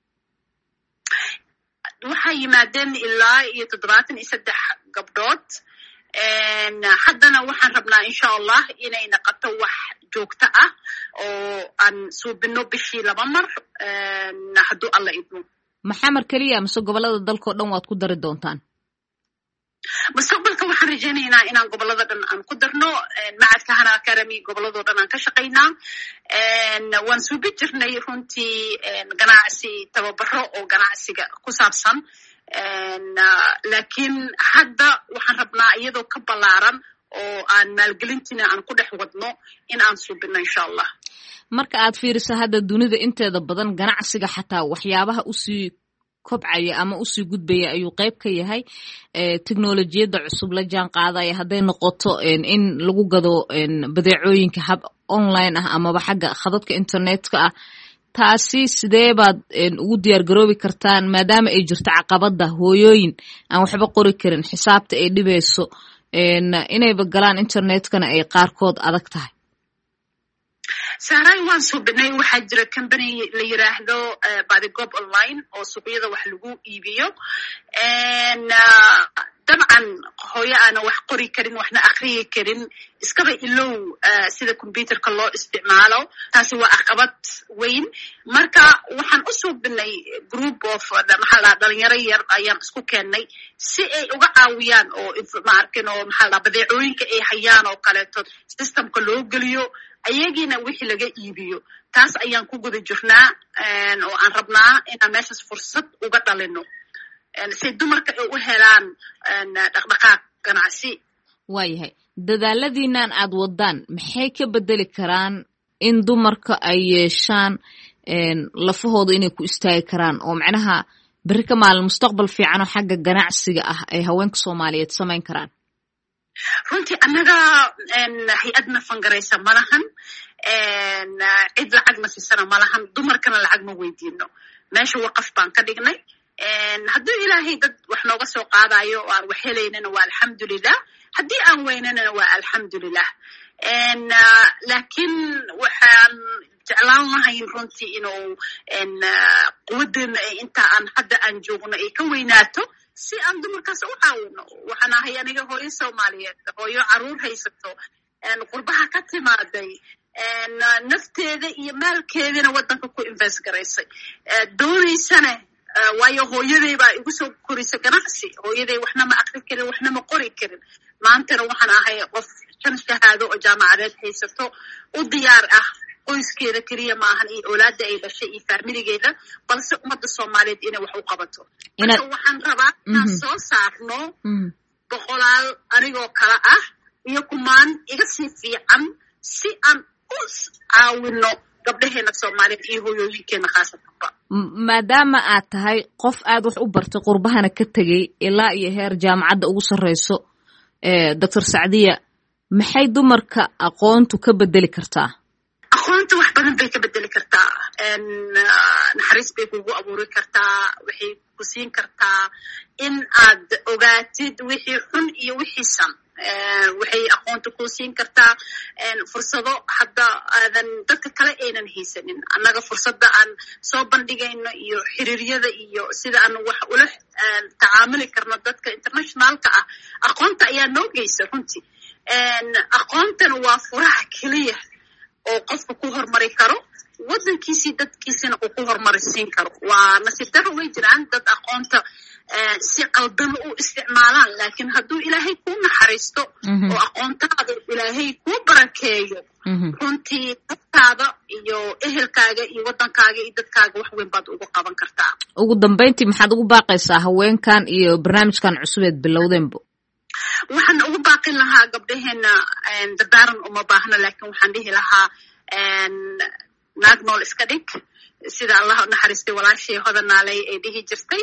waxay yimaadeen ilaa iyo 73 gabdhood haddana waxaan rabnaa insha allah inay noqoto wax joogto ah oo aan suubino bishii 2 mar hadduu alla idmo maxamar keliya mise gobolada dalkao dhan waad ku dari doontaan mustaqbalka waxaan rajaynaynaa inaan gobolada dhan aan ku darno macadka hana academy goboladoo dhan aan ka shaqaynaa waan suubi jirnay runtii ganacsi tababaro oo ganacsiga ku saabsan laakiin hadda waxaan rabnaa iyadoo ka ballaaran oo aan maalgelintina aan ku dhex wadno in aan suubino insha allah marka aad fiiriso hadda dunida inteeda badan ganacsiga xataa waxyaabaha usii kobcaya ama usii gudbaya ayuu qayb ka yahay teknolojiyadda cusub la jaan qaadaya hadday noqoto in lagu gado badeecooyinka hab online ah amaba xagga khadadka internetka ah taasi sidee baad ugu diyaar garoobi kartaan maadaama ay jirto caqabada hooyooyin aan waxba qori karin xisaabta ay dhibayso inayba galaan internetkana ay qaarkood adag tahay saaray waan suubinay waxaa jira company la yiraahdo baadigob online oo suuqyada wax lagu iibiyo dabcan hooyo aana wax qori karin waxna akhriyi karin iskaba ilow sida computerka loo isticmaalo taasi waa caqabad weyn marka waxaan u suubinay group of maxaa la dhalinyaro yar ayaan isku keennay si ay uga caawiyaan oo maarkin oo maxaa la badeecooyinka ay hayaan oo kaleeto systemka loo geliyo ayagiina wixii laga iibiyo taas ayaan ku guda jirnaa oo aan rabnaa inaan meeshaas fursad uga dhalino si dumarka ay u helaan dhaqdhaqaaq ganacsi waayahay dadaaladiinan aad wadaan maxay ka bedeli karaan in dumarka ay yeeshaan lafahooda inay ku istaagi karaan oo macnaha berri ka maalin mustaqbal fiican oo xagga ganacsiga ah ay haweenka soomaaliyeed samayn karaan runtii annaga hay-adna fangaraysa malahan cid lacagna siisana malahan dumarkana lacag ma weydiino meesha waqaf baan ka dhignay hadduu ilaahay dad wax nooga soo qaadayo oo aan wax helaynana waa alxamdulilah haddii aan weynanana waa alxamdulilah laakiin waxaan jeclaan lahayn runtii inuu quwadeena inta aan hadda aan joogno ay ka weynaato si aan dumarkaas u caawino waxaan ahay aniga hooyo soomaaliyeed hooyo caruur haysato qurbaha ka timaaday nafteeda iyo maalkeedana waddanka ku invest garaysay doonaysana waayo hooyaday baa igu soo korisay ganacsi hooyaday waxna ma aqri karin waxna ma qori karin maantana waxaan ahay qof 5 shahaado oo jaamacadeed haysato u diyaar ah qoyskeeda keliya maahan iyo awlaadda ay dhashay iyo faamiligeeda balse ummadda soomaaliyeed inay wax u qabato marka waxaan rabaa inaan soo saarno boqolaal anigoo kale ah iyo kumaan iga sii fiican si aan u caawino gabdhaheena soomaaliyeed iyo hooyooyinkeena khaasatanba maadaama aad tahay qof aad wax u bartay qurbahana ka tegey ilaa iyo heer jaamacadda ugu sarreyso doctor sacdiya maxay dumarka aqoontu ka bedeli kartaa aqoonta wax badan bay ka bedeli kartaa naxariis bay kugu abuuri kartaa waxay ku siin kartaa in aad ogaatid wixii xun iyo wixii san waxay aqoonta ku siin kartaa fursado hadda aadan dadka kale aynan haysanin annaga fursadda aan soo bandhigayno iyo xiriiryada iyo sida aan wax ula tacaamuli karno dadka internationalka ah aqoonta ayaa noo geysa runtii aqoontana waa furaha keliya oo qofka ku horumari karo waddankiisii dadkiisana uu ku horumarisiin karo. waa nasiib darro way jiraan dad aqoonta si qaldan u isticmaalaan, laakiin hadduu ilaahay kuu naxariisto oo aqoontaada ilaahay kuu barakeeyo runtii dadkaada iyo ehelkaaga iyo waddankaaga iyo dadkaaga wax weyn baad ugu qaban kartaa. ugu dambayntii maxaad ugu baaqaysaa haweenkan iyo barnaamijkan cusubeed bilowdeenbo? waxaan ugu baaqin lahaa gabdhaheena dardaaran uma baahno, laakiin waxaan dhihi lahaa naag nool iska dhig, sida allah naxariistay walaashii hodanaaley ay dhihi jirtay.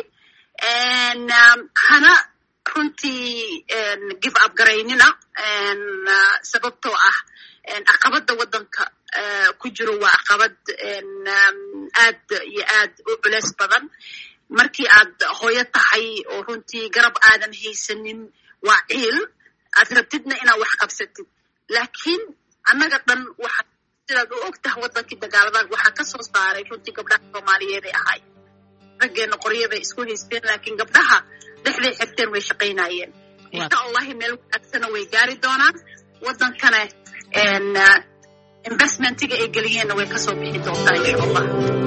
hana runtii give up garaynina, sababtoo ah caqabada waddanka ku jiro waa caqabad aad iyo aad u culeys badan. markii aad hooyo tahay oo runtii garab aadan haysanin waa ciil, aad rabtidna inaad wax qabsatid. laakiin annaga dhan waxa sidaad u og tahay waddankii dagaaladaag waxaa ka soo saaray runtii gabdhaha soomaaliyeed ay ahay. raggeena qoryaday isku haysteen, laakiin gabdhaha dhexday xirteen way shaqaynayeen. insha allahi meel wanaagsana way gaari doonaan. waddankana investmentiga ay geliyeenna way kasoo bixi doontaa insha allah.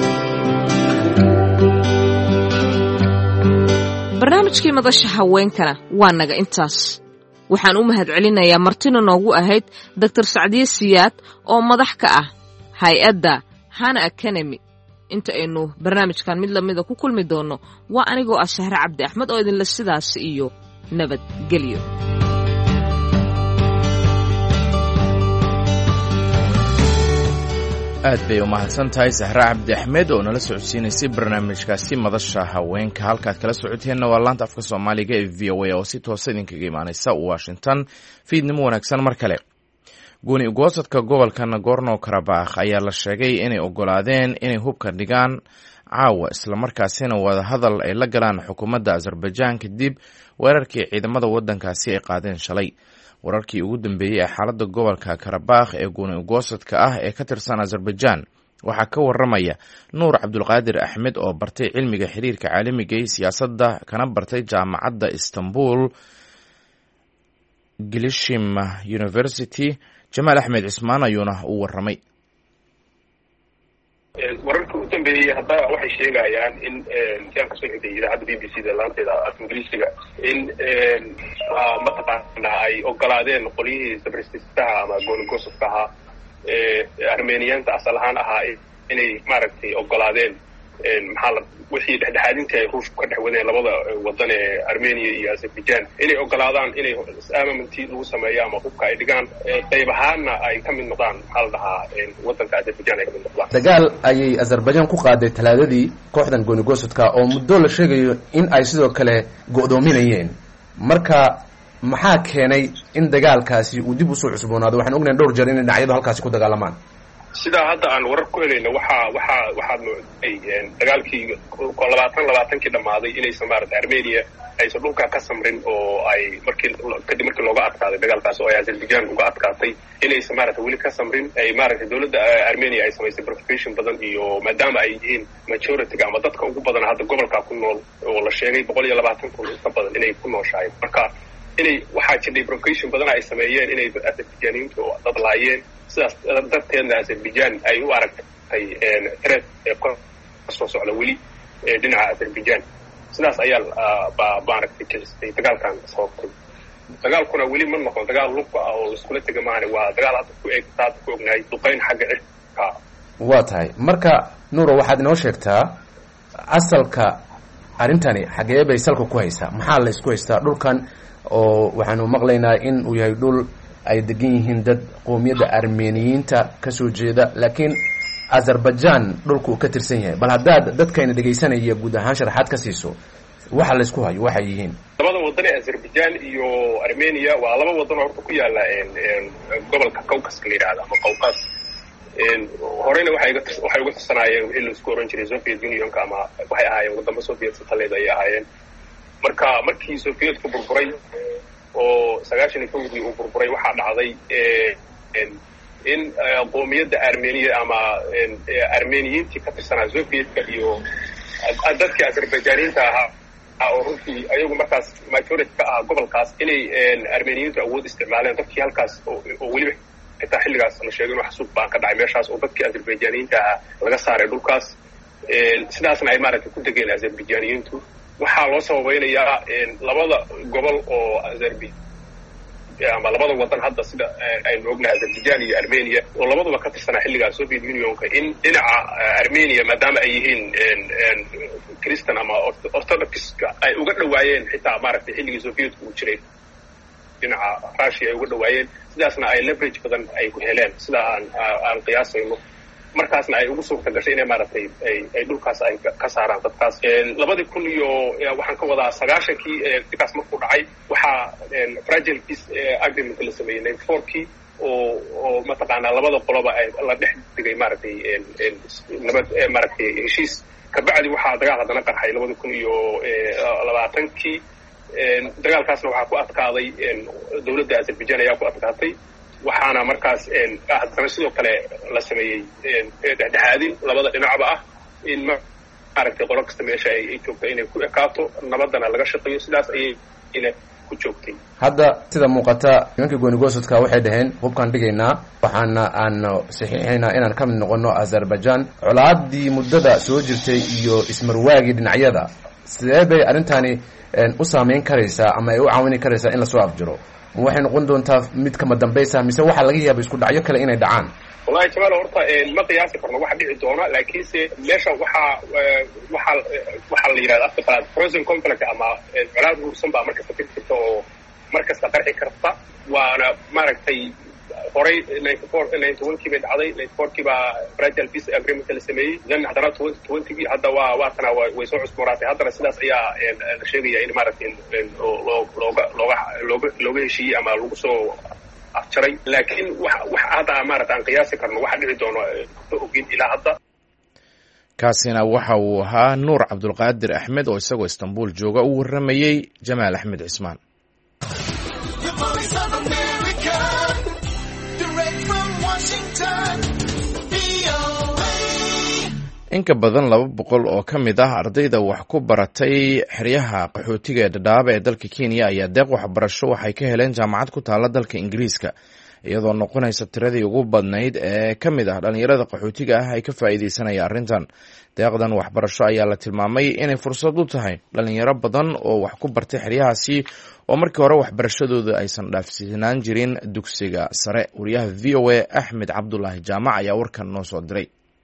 barnaamijkii madasha haweenkana waa naga intaas. waxaan u mahadcelinayaa martina noogu ahayd Dr. Sacdiye Siyaad oo madax ka ah hay-adda Hana Academy. inta aynu barnaamijkan mid lamida ku kulmi doono waa anigoo ah Shahre Cabdi Axmed oo idinla sidaas iyo nabadgelyo. aad bay u mahadsan tahay Sahre Cabdi Axmed oo nala socodsiinaysay barnaamijkaasi madasha haweenka. halkaad kala socoteenna waa laanta afka Soomaaliga ee VOA oo si toos idinkaga imaanaysa Washington. fiidnimo wanaagsan mar kale. gooni ugoosadka gobolka Nagorno-Karabakh ayaa la sheegay inay ogolaadeen inay hubka dhigaan caawa, islamarkaasina wada hadal ay la galaan xukuumadda Azerbaijan kadib weerarkii ciidamada waddankaasi ay qaadeen shalay. wararkii ugu dambeeyey ee xaaladda gobolka Karabakh ee gooni ugoosadka ah ee ka tirsan Azerbaijan waxaa ka waramaya Nuur Cabdulqaadir Axmed oo bartay cilmiga xiriirka caalamiga iyo siyaasadda kana bartay jaamacadda Istanbul Gilishim University. Jamaal Axmed Cismaan ayuuna u waramay. wararka ugu dambeeyey hadda waxay sheegayaan in siaan kasoo xigtay idaacadda BBC da laanteeda af ingiriisiga in mataqaana ay ogolaadeen qolyihii sabrististaha ama goonigoosafka ahaa armeniyaanta asal ahaan ahaa inay maaragtay ogolaadeen wixii dhexdhexaadintii ay ruushku ka dhex wadeen labada wadan ee Armenia iyo Azerbaijan inay ogolaadaan inay is-aamintii lagu sameeyo ama hubka ay dhigaan qayb ahaanna ay ka mid noqdaan waddanka Azerbaijan ay ka mid noqdaan. dagaal ayay Azerbaijan ku qaaday talaadadii kooxdan goonigoosodka oo muddo la sheegayo in ay sidoo kale go'doominayeen. marka maxaa keenay in dagaalkaasi uu dib usoo cusboonaado? waxaan ognahay dhowr jeer inay dhinacyadu halkaasi ku dagaalamaan. sidaa hadda aan warar ku helayno waxaad moodayeen dagaalkii 20-kii dhammaaday inaysan maaragtay Armenia aysan dhulkaa ka samrin oo ay kadib markii looga adkaaday dagaalkaas oo ay Azerbaijan uga adkaatay inaysan maaragtay weli ka samrin. ay maaragtay dowladda Armenia ay samaysay provocation badan, iyo maadaama ay yihiin majority-ga ama dadka ugu badan hadda gobolkaa ku nool oo la sheegay 120 kun ka badan inay ku nooshahay. marka waxaa jiray provocation badan ay sameeyeen inay Azerbaijaniyiintu dad laayeen. sidaas darteedna Azerbaijan ay u aragtay threat kasoo socda weli dhinaca Azerbaijan. sidaas ayaa maaragtay kicistay dagaalkan sababtay. dagaalkuna weli ma noqon dagaal lug ah oo iskula tega maahane, waa dagaal hadda ku ognahay duqayn xagga cirka. waa tahay. marka Nuuro, waxaad inoo sheegtaa asalka arrintani xagee bay salka ku haysaa? maxaa la isku haystaa dhulkan oo waxaanu maqlaynaa in uu yahay dhul ay degan yihiin dad qoomiyadda Armeniyiinta ka soo jeeda, laakiin Azerbaijan dhulku uu ka tirsan yahay. bal haddaad dadkayna dhegaysanaya guud ahaan sharaxaad ka siiso waxa la isku hayo waxay yihiin. labada wadan ee Azerbaijan iyo Armenia waa laba wadan oo horta ku yaala gobolka Caucasus la yiraahdo ama Caucasus. horeyna waxay uga tirsanaayeen wixii la isku oran jiray Soviet Unionka, ama waxay ahaayeen wadamo Soviet satellite ay ahaayeen. markii Sovietku burburay oo 91-dii uu burburay waxaa dhacday in qoomiyadda Armenia ama Armeniyiintii ka tirsanaa Sovietka iyo dadkii Azerbaijaaniyiinta ahaa oo runtii dadkii ayagu markaas majority ka ah gobolkaas inay armeniyiintu awood isticmaaleen dadkii halkaas oo weliba xitaa xilligaas la sheegay inuu xasuuq baan ka dhacay meeshaas oo dadkii azerbaijaniyiinta ahaa laga saaray dhulkaas sidaasna ay maaragtay ku degeen azerbaijaniyiintu waxaa loo sababaynayaa labada gobol oo ama labada wadan hadda sida aynu ognahay azerbaijan iyo armenia oo labaduba ka tirsanaa xilligaas soviet unionka in dhinaca armenia maadaama ay yihiin christian ama orthodoxka ay uga dhawaayeen xitaa maaragtay xilligii sovietka uu jiray dhinaca russia ay uga dhawaayeen sidaasna ay leverage badan ay ku heleen sida aan qiyaasayno markaasna ay ugu suurta gashay inay maaragtay ay dhulkaas ay ka saaraan dadkaas 2000 iyo waxaan ka wadaa 90kii dadkaas markuu dhacay waxaa fragile peace agreement la sameeyay 94kii oo mataqaanaa labada qoloba ay la dhex dhigay maaragtay nabad maaragtay heshiis kabacdi waxaa dagaal haddana qarxay 2020kii dagaalkaasna waxaa ku adkaaday dawladda Azerbaijan ayaa ku adkaatay waxaana markaas haddana sidoo kale la sameeyey dhexdhexaadin labada dhinacba ah in maaragtay qolo kasta meesha ay joogto inay ku ekaato nabadana laga shaqeeyo sidaas ayayna ku joogtay hadda sida muuqata nimanka goonigoosodka waxay dhaheen hubkaan dhigaynaa waxaana aan saxiixaynaa inaan ka mid noqono Azerbaijan colaadii muddada soo jirtay iyo ismarwaagii dhinacyada sidee bay arrintani u saameyn karaysaa ama ay u caawini karaysaa in la soo afjiro waxay noqon doontaa mid kama dambaysa mise waxa laga yaabay isku dhacyo kale inay dhacaan wallahi jamaal horta ma qiyaasi karno waxa dhici doona laakiinse meesha waxa la yiraahdaa afka qalaad frozen conflict ama colaad ruusan baa markasta ka jirta oo markasta qarxi karta waana maaragtay horay 91kii bay dhacday 94kii baa fragile peace agreement la sameeyey dan haddana 2020kii hadda waa tana way soo cusboonaatay haddana sidaas ayaa la sheegaya in maaragtay looga heshiiyey ama lagu soo afjaray laakiin wax hadda maaragtay aan qiyaasi karno waxa dhici doono ogin ilaa hadda kaasina waxa uu ahaa nuur cabdulqaadir axmed oo isagoo istanbul jooga u warramayey jamaal axmed cismaan in ka badan 200 oo ka mid ah ardayda wax ku baratay xeryaha qaxootiga ee Dadaab ee dalka Kenya ayaa deeq waxbarasho waxay ka heleen jaamacad ku taala dalka Ingiriiska iyadoo noqonaysa tiradii ugu badnayd ee ka mid ah dhalinyarada qaxootiga ah ay ka faa'iideysanayaan arrintan deeqdan waxbarasho ayaa la tilmaamay inay fursad u tahay dhalinyaro badan oo wax ku bartay xeryahaasi oo markii hore waxbarashadooda aysan dhaafsiinaan jirin dugsiga sare wariyaha VOA Axmed Cabdullaahi Jaamac ayaa warkan noo soo diray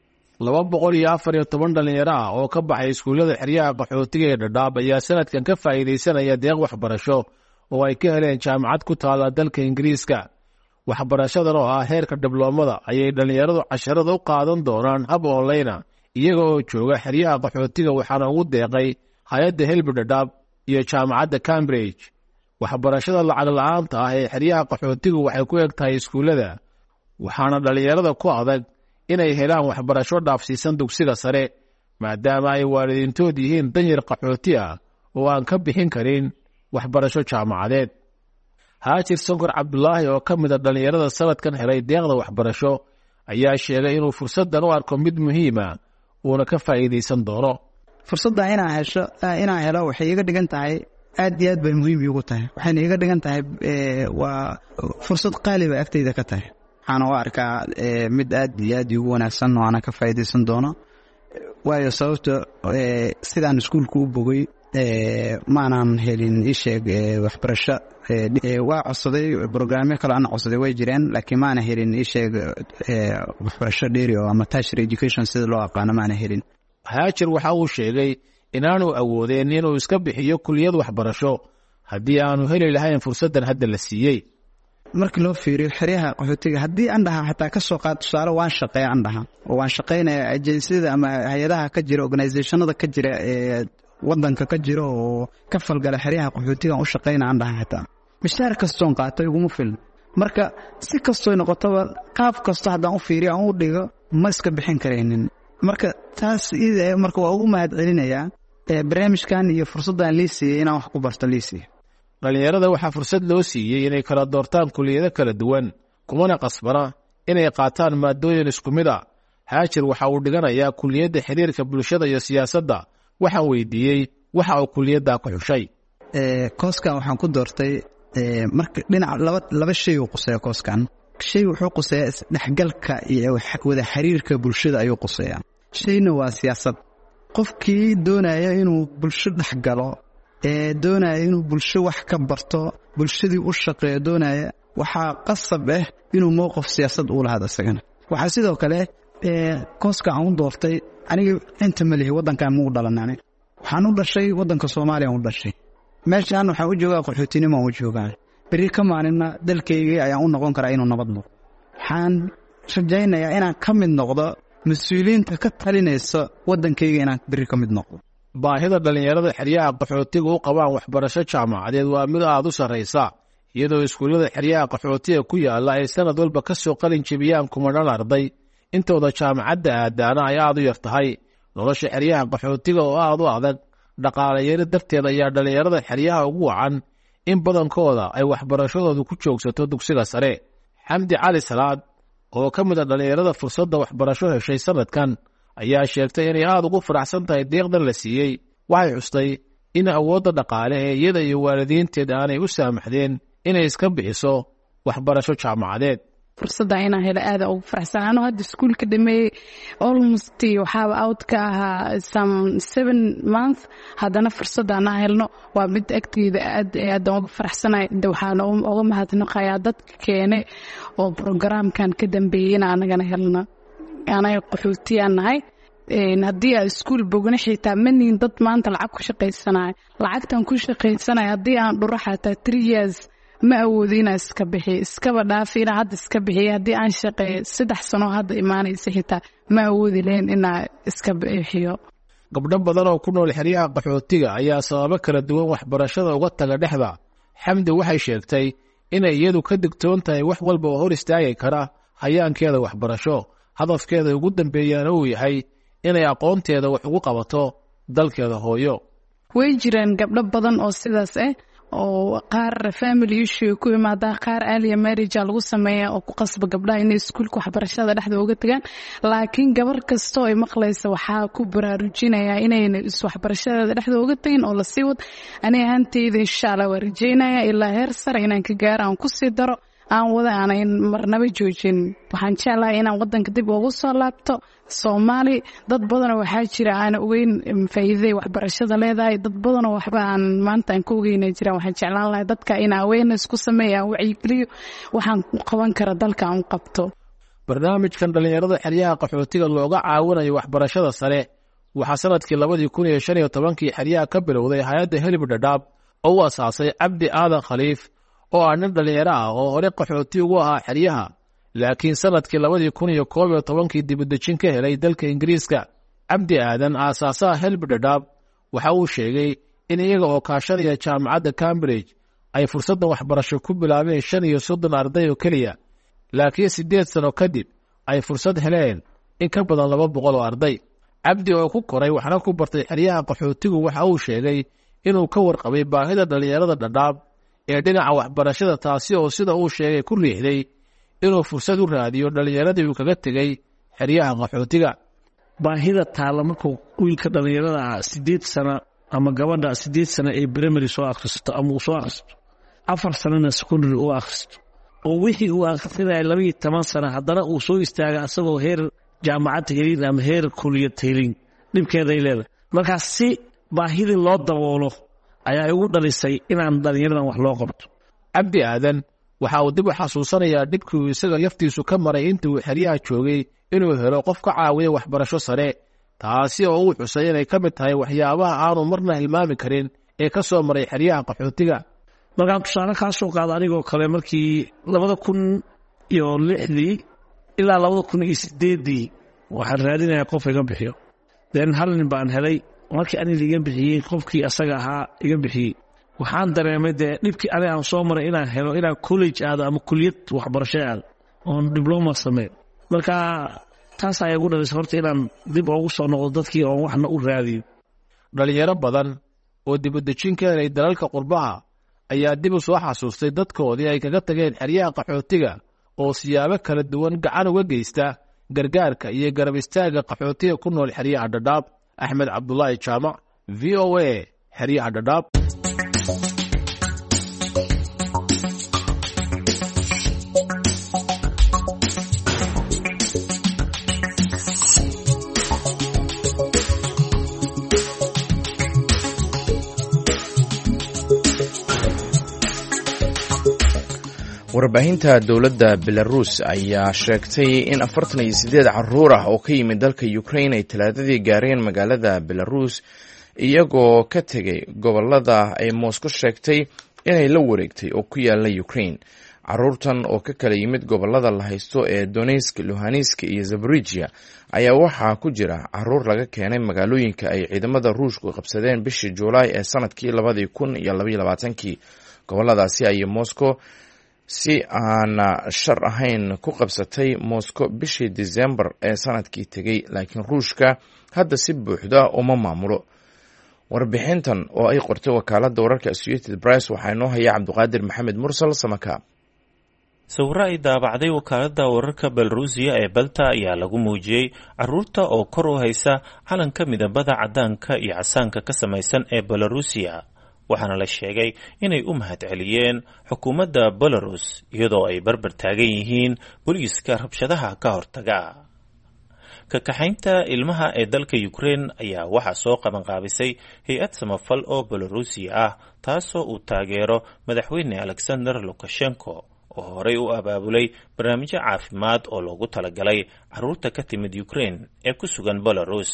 214 dhalinyaro ah oo ka baxay iskuulada xeryaha qaxootiga ee Dadaab ayaa sanadkan ka faa'iideysanaya deeq waxbarasho oo ay ka heleen jaamacad ku taala dalka Ingiriiska waxbarashadan oo ah heerka dibloomada ayay dhalinyaradu casharada u qaadan doonaan hab online iyaga oo jooga xeryaha qaxootiga waxaana ugu deeqay hay'adda Help Dadaab iyo jaamacadda Cambridge waxbarashada lacag la'aanta ah ee xeryaha qaxootiga waxay ku egtahay iskuulada waxaana dhalinyarada ku adag inay helaan waxbarasho dhaafsiisan dugsiga sare maadaama ay waalidiintood yihiin danyar qaxooti ah oo aan ka bixin karin waxbarasho jaamacadeed haajir sonkor cabdulaahi oo ka mid ah dhalinyarada sanadkan helay deeqda waxbarasho ayaa sheegay inuu fursaddan u arko mid muhiima uuna ka faa'iidaysan doono fursadda inaan helo waxay iga dhigan tahay aad iyo aad bay muhiim iigu tahay waxayna iga dhigan tahay waa fursad qaali bay agtayda ka tahay waxaana u arkaa mid aad iyo aad ugu wanaagsan oo aan ka faa'iideysan doono waayo sababta sidaan iskuulka u bogay maanan helin isheeg waxbarasho waa codsaday programyo kale aan codsaday way jireen laakiin maana helin isheeg waxbarasho dheeri oo ama tertiary education sida loo aqaano maana helin haajir waxa uu sheegay inaanu awoodeen inuu iska bixiyo kuliyad waxbarasho haddii aanu heli lahayn fursaddan hadda la siiyey markii loo fiiriyo xeryaha qaxootiga haddii aan dhahaa xataa ka soo qaad tusaale waan shaqeeya aan dhahaa oo waan shaqeynayaa ageensiyada ama hay-adaha ka jira organizationada ka jira ee wadanka ka jira oo ka falgala xeryaha qaxootiga aan u shaqeyna aan dhahaa xataa mishaar kastoon qaato iguma filin marka si kastoo noqotaba qaab kasto haddaan u fiiriyo aan u dhigo ma iska bixin karaynin marka taas ida marka waa ugu mahad celinayaa barnaamijkan iyo fursaddan lii siiyey inaan wax ku barto lii siiyo dhalinyarada waxaa fursad loo siiyey inay kala doortaan kuliyado kala duwan kumana qasbana inay qaataan maadooyin isku mid a haajir waxa uu dhiganayaa kuliyadda xiriirka bulshada iyo siyaasadda waxaan weydiiyey waxa uu kuliyadda ku xushay. kooskan waxaan ku doortay marka dhinaca laba shay uu quseeya kooskan. shay wuxuu quseeyaa isdhexgalka iyo wada xiriirka bulshada ayuu quseeyaa. shayna waa siyaasad. qofkii doonaya inuu bulsho dhexgalo doonaya inuu bulsho wax ka barto bulshadii u shaqeeyo doonaya waxaa qasab ah inuu mowqif siyaasad u lahaado isagana. waxaa sidoo kale kooska aan u doortay aniga inta malihi waddankan muu dhalanani waxaan u dhashay waddanka Soomaaliya u dhashay. meeshaan waxaan u joogaa qaxootinimo u joogaa. bari ka maalina dalkayga ayaan u noqon karaa inuu nabad noqdo. waxaan rajaynayaa inaan ka mid noqdo mas'uuliyiinta ka talinaysa waddankayga inaan bari ka mid noqdo. baahida dhalinyarada xeryaha qaxootiga u qabaan waxbarasho jaamacadeed waa mid aad u sarraysa, iyadoo iskuullada xeryaha qaxootiga ku yaalla ay sanad walba ka soo qalin jebiyaan kumanaan arday. intooda jaamacadda aadaana ay aad u yar tahay. nolosha xeryaha qaxootiga oo aad u adag dhaqaale yari darteed ayaa dhalinyarada xeryaha ugu wacan in badankooda ay waxbarashadoodu ku joogsato dugsiga sare. xamdi cali salaad oo ka mid a dhalinyarada fursadda waxbarasho heshay sanadkan ayaa sheegtay inay aad ugu faraxsan tahay deeqdan la siiyey. waxay xustay in awoodda dhaqaale ee iyada iyo waalidiinteed aanay u saamaxdeen inay iska bixiso waxbarasho jaamacadeed. fursadda inaan helo aad ugu faraxsan. anoo hadda iskuulka dhameeyey almost waxaaba out ka ahaa some 7 months. haddana fursadda anaa helno waa mid agteyda aad uga faraxsanahay. waxaan uga mahadnaqayaa dadka keene oo programkan ka dambeeyeyna anagana helna. anaga qaxootiyaan nahay. haddii aan iskuul bogna xitaa maniin dad maanta lacag ku shaqaysanayo. lacagtan ku shaqaysanayo haddii aan dhuro xataa 3 years ma awoodi inaan iska bixiyo. iskaba dhaafi inaan hadda iska bixiyo. haddii aan shaqeeyo 3 sano hadda imaanaysa xitaa ma awoodi lahayn inaan iska bixiyo. gabdho badan oo ku nool xeryaha qaxootiga ayaa sababo kala duwan waxbarashada uga taga dhexda. xamdi waxay sheegtay inay iyadu ka digtoon tahay wax walba oo hor istaagi kara hayaankeeda waxbarasho. hadafkeeda ugu dambeeyaana uu yahay inay aqoonteeda wax ugu qabato dalkeeda hooyo. way jiraan gabdho badan oo sidaas ah oo qaar family issue ku imaada, qaar early marriage lagu sameeyaa oo ku qasba gabdhaha inay iskuulka waxbarashada dhexda uga tagaan. laakiin gabar kasta oo ay maqlaysa waxaa ku baraarujinayaa inayna waxbarashada dhexda uga tagin oo la sii wad. aniga ahaanteyda insha Allah waan rajaynayaa ilaa heer sare inaan ka gaaro aan ku sii daro aan wada aanay marnaba joojin. waxaan jeclahay inaan waddanka dib ugu soo laabto. Soomaali dad badan waxaa jira aan ogeyn faa'iido waxbarashada leedahay. dad badan waxba aan maanta aan ku ogeynay jira. waxaan jeclaan lahaa dadka in awareness ku sameeyaan wacyigeliyo waxaan qaban kara dalka aan qabto. barnaamijkan dhalinyarada xeryaha qaxootiga looga caawinayo waxbarashada sare waxaa sanadkii 2015 xeryaha ka bilowday hay'adda Help Dadaab oo u asaasay Cabdi Aadan Khaliif oo ah nin dhalinyaro ah oo hore qaxooti ugu ahaa xeryaha, laakiin sanadkii 2011 dibadejin ka helay dalka Ingiriiska. Cabdi Aadan aasaasaha Help Dadaab waxa uu sheegay in iyaga oo kaashanaya jaamacadda Cambridge ay fursadda waxbarasho ku bilaabeen 35 arday oo keliya, laakiin 8 sano kadib ay fursad heleen in ka badan 200 oo arday. Cabdi oo ku koray waxna ku bartay xeryaha qaxootigu waxa uu sheegay inuu ka warqabay baahida dhalinyarada Dadaab ee dhinaca waxbarashada, taasi oo sida uu sheegay ku riixday inuu fursad u raadiyo dhalinyaradii uu kaga tegay xeryaha qaxootiga. baahida taala markuu wiilka dhalinyarada 8 sano ama gabadha 8 sano ee primary soo akhristo ama uu soo akhristo 4 sanana secondary uu akhristo oo wixii uu akhrisanay 12 sano haddana uu soo istaaga asagoo heer jaamacad helin ama heer kulliyad helin dhibkeeda ay leedahay. marka si baahidii loo daboolo ayaa ugu dhalisay inaan dhalinyaradan wax loo qabto. Cabdi Aadan waxa uu dib u xasuusanayaa dhibkii isaga laftiisu ka maray intii uu xeryaha joogay inuu helo qof ka caawiya waxbarasho sare, taasi oo uu xusay inay ka mid tahay waxyaabaha aanu marna hilmaami karin ee ka soo maray xeryaha qaxootiga. markaan tusaale kaa soo qaado anigoo kale markii 2006 ilaa 2008 waxaan raadinayaa qof iga bixiyo. hal nin baan helay. markii aniga iga bixiyey qofkii asaga ahaa iga bixiyey waxaan dareemay dee dhibkii aniga aan soo maray inaan helo inaan college aado ama kulliyad waxbarasho aado oon dibloma sameeyo. marka taas ayaa igu dhalisay horta inaan dib ugu soo noqdo dadkii oon waxna u raadiyo. dhalinyaro badan oo dibadejin ka helay dalalka qurbaha ayaa dib u soo xasuustay dadkoodii ay kaga tageen xeryaha qaxootiga oo siyaabo kala duwan gacan uga geysta gargaarka iyo garab istaagga qaxootiga ku nool xeryaha Dadaab. Axmed Cabdullaahi Jaamac, VOA, xeryaha dhadhaab. warbaahinta dowladda Belarus ayaa sheegtay in 48 caruur ah oo ka yimid dalka Ukraine ay talaadadii gaareen magaalada Belarus iyagoo ka tegay gobolada ay Moscow sheegtay inay la wareegtay oo ku yaala Ukraine. Caruurtan oo ka kala yimid gobolada la haysto ee Donetsk, Luhansk iyo Zaporizhia ayaa waxaa ku jira caruur laga keenay magaalooyinka ay ciidamada Ruushku qabsadeen bishii Juulaay ee sanadkii 2022. Goboladaasi ay Moscow si aan shar ahayn ku qabsatay Moscow bishii December ee sanadkii tegay, laakiin Ruushka hadda si buuxda uma maamulo. Warbixintan oo ay qortay wakaaladda wararka Associated Press waxaa inoo haya Cabdiqaadir Maxamed Mursal Samaka. sawirro ay daabacday wakaaladda wararka Belarusiya ee Belta ayaa lagu muujiyey caruurta oo kor u haysa calanka midabada caddaanka iyo casaanka ka samaysan ee Belarusiya, waxaana la sheegay inay u mahadceliyeen xukuumadda Belarus iyadoo ay barbar taagan yihiin booliiska rabshadaha ka hortaga. ka kaxaynta ilmaha ee dalka Ukraine ayaa waxaa soo qabanqaabisay hay-ad samafal oo Belarusiya ah taasoo uu taageero madaxweyne Alexander Lukashenko oo horey u abaabulay barnaamijyo caafimaad oo loogu talagalay caruurta ka timid Ukraine ee ku sugan Belarus.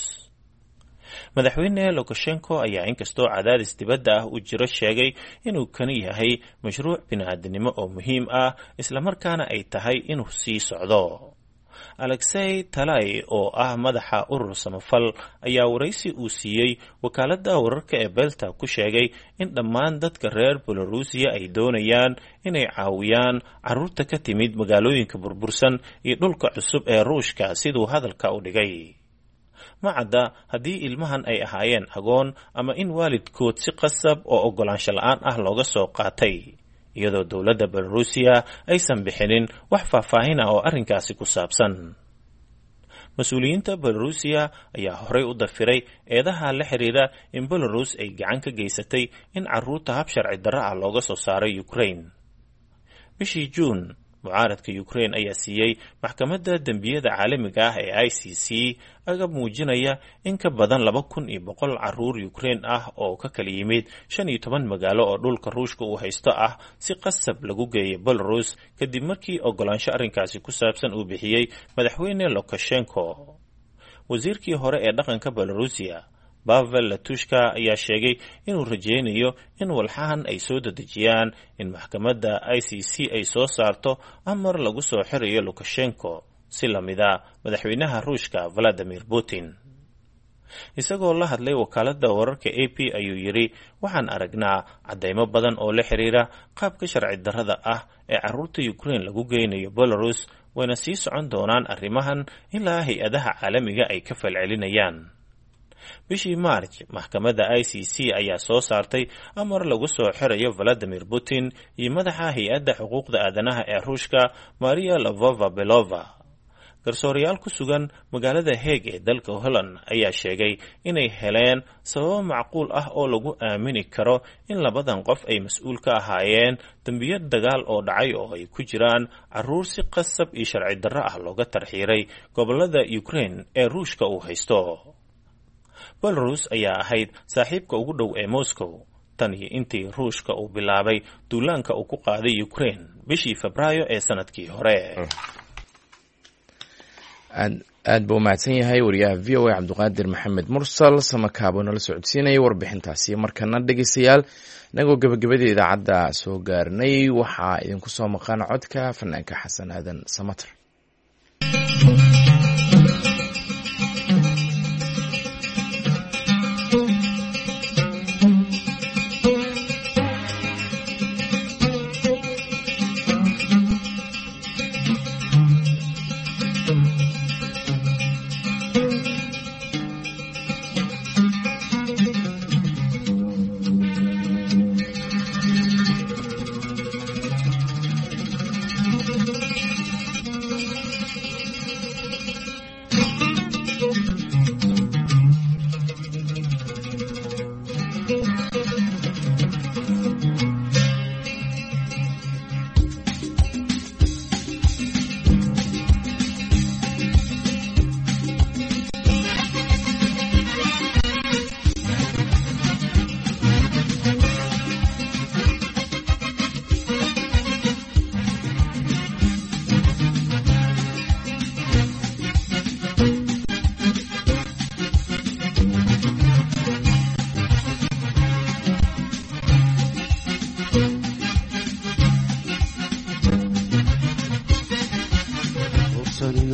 madaxweyne Lukashenko ayaa inkastoo cadaadis dibadda ah u jiro sheegay inuu kani yahay mashruuc bini'aadanimo oo muhiim ah islamarkaana ay tahay inuu sii socdo. Alexey Talay oo ah madaxa urur samafal ayaa waraysi uu siiyey wakaaladda wararka ee Belta ku sheegay in dhammaan dadka reer Belarusiya ay doonayaan inay caawiyaan caruurta ka timid magaalooyinka burbursan iyo dhulka cusub ee Ruushka siduu hadalka u dhigay. ma cadda haddii ilmahan ay ahaayeen agoon ama in waalidkood si qasab oo ogolaansho la'aan ah looga soo qaatay, iyadoo dowladda Belarusiya aysan bixinin wax faahfaahin ah oo arrinkaasi ku saabsan. mas-uuliyiinta Belarusiya ayaa horey u dafiray eedaha la xiriira in Belarus ay gacan ka geysatay in caruurta hab sharci darro ah looga soo saaray Ukraine. bishii Juun, mucaaradka Ukraine ayaa siiyey maxkamadda dembiyada caalamiga ah ee ICC agab muujinaya in ka badan 2,100 caruur Ukraine ah oo ka kala yimid 15 magaalo oo dhulka Ruushka uu haysto ah si qasab lagu geeyay Belarus kadib markii ogolaansho arrinkaasi ku saabsan uu bixiyey madaxweyne Lukashenko. wasiirkii hore ee dhaqanka Belarusiya Pavel Latushka ayaa sheegay inuu rajeynayo in walxahan ay soo dedejiyaan in maxkamadda ICC ay soo saarto amar lagu soo xirayo Lukashenko si lamida madaxweynaha Ruushka Vladimir Putin. isagoo la hadlay wakaaladda wararka AP ayuu yiri, waxaan aragnaa cadeymo badan oo la xiriira qaabka sharci darrada ah ee caruurta Ukraine lagu geynayo Belarus, wayna sii socon doonaan arrimahan ilaa hay-adaha caalamiga ay ka falcelinayaan. bishii March, maxkamadda ICC ayaa soo saartay amar lagu soo xirayo Vladimir Putin iyo madaxa hay-adda xuquuqda aadanaha ee Ruushka Maria Lvova-Belova. garsoorayaal ku sugan magaalada Hague ee dalka Holland ayaa sheegay inay heleen sababo macquul ah oo lagu aamini karo in labadan qof ay mas'uul ka ahaayeen dambiyo dagaal oo dhacay oo ay ku jiraan caruur si qasab iyo sharci darro ah looga tarxiiray gobolada Ukraine ee Ruushka uu haysto. Belarus ayaa ahayd saaxiibka ugu dhow ee Moscow tan iyo intii Ruushka uu bilaabay duulaanka uu ku qaaday Ukraine bishii Febraayo ee sanadkii hore. aad buu mahadsan yahay wariyaha VOA Cabdiqaadir Maxamed Mursal Samakaabo nala socodsiinayay warbixintaasi. markana dhegeystayaal, inagoo gabagabada idaacadda soo gaarnay, waxaa idinku soo maqan codka fanaanka Xasan Aadan Samatar.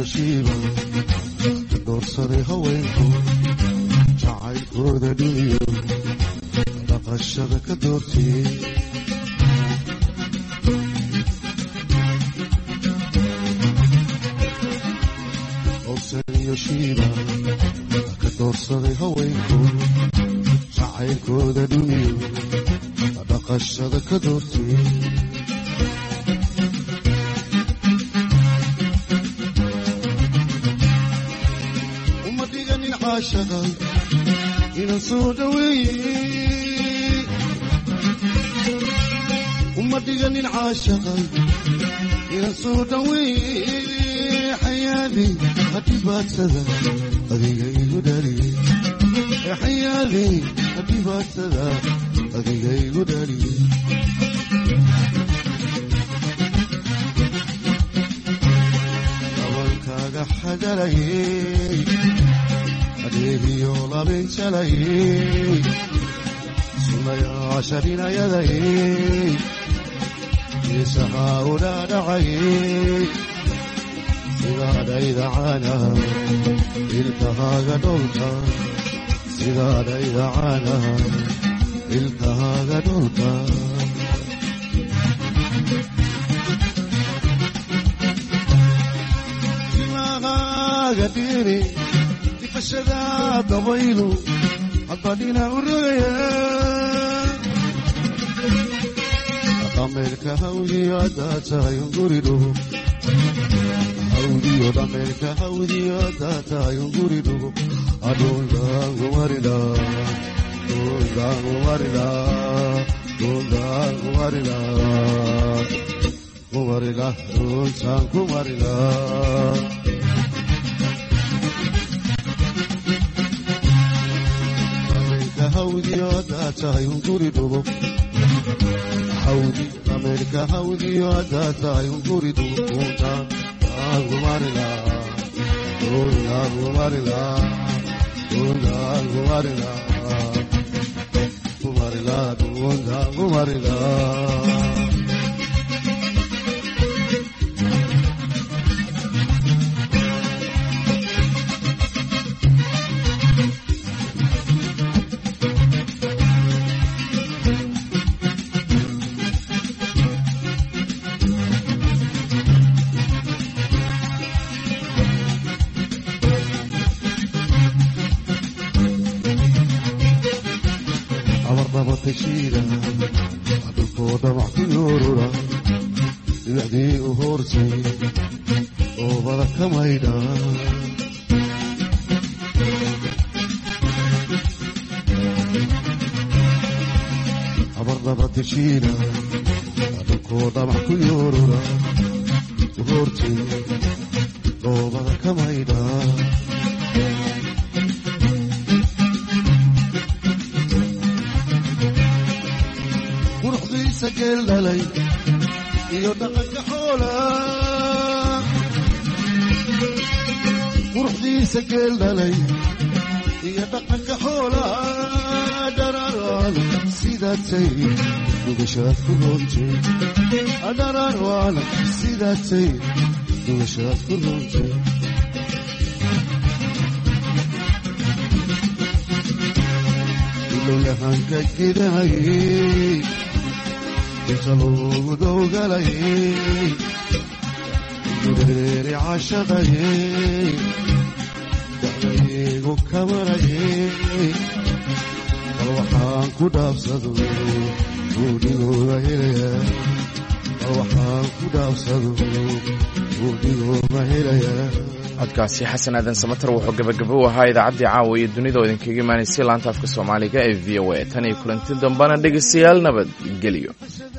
shiiba ka doorsaday haweenku jacaylkooda dhuniyo dhaqashada ka doortay iyo shiiba ka doorsaday haweenku jacaylkooda dhuniyo dhaqashada ka doortay uma dhiganin caashaqa inaan soo dhaweeyey uma dhiganin caashaqa inaan soo dhaweeyey xayaali hadibaadsada adiga igu dhaliyey xayaali hadibaadsada adiga igu dhaliyey dabankaaga xagalayey adeegiyo labin jalayey sunayaasha dhinayadayey geesahaa udhaadhacayey sidaadhayda caanaha ilkahaaga dholka sidaadhayda caanaha ilkahaaga dholka dimaqaaga dhiiri difashada dabaylu hadbadhina u rogaya dhameerka hawdiyo haddaad tahay unguri dhugo hawdiyo dhameerka hawdiyo haddaad tahay unguri dhugo adhuldaangumarida dhuldaangumarida dhuldaangumarida kumarida dhultaan kumarida dhameerka hawdiyo haddaad tahay unguri dhugo hawdi dhameerka hawdiyo haddaad tahay unguri dhugo dhultaan kumarida dhultaan kumarida dhultaan kumarida kumarida dhultaan kumarida dhulkooda wax ku yoorura dhibacdii u hoortay oobada ka maydha habardaba teshiina dhulkooda wax ku yoorura u hoortay oobada ka maydha geel dhalay iyo dhaqanka xoola quruxdiisa geel dhalay iyo dhaqanka xoola dhararaan sidaatay dugashaad ku roontay dhararaan sidaatay dugashaad ku roontay ilowlahanka gidahayey inta loogu dowgalayey gureeri cashaqayey dacdaygu kamarayey bal waxaan ku dhaafsado guudhigooda helaya bal waxaan ku dhaafsado guudhigooda helaya codkaasi xasan aadan samatar wuxuu gabagabo u ahaa idaacaddii caawa iyo dunida oo idinkaga imaanaysay laanta afka soomaaliga ee v o a tan iyo kulanti dambana dhegaystayaal nabadgelyo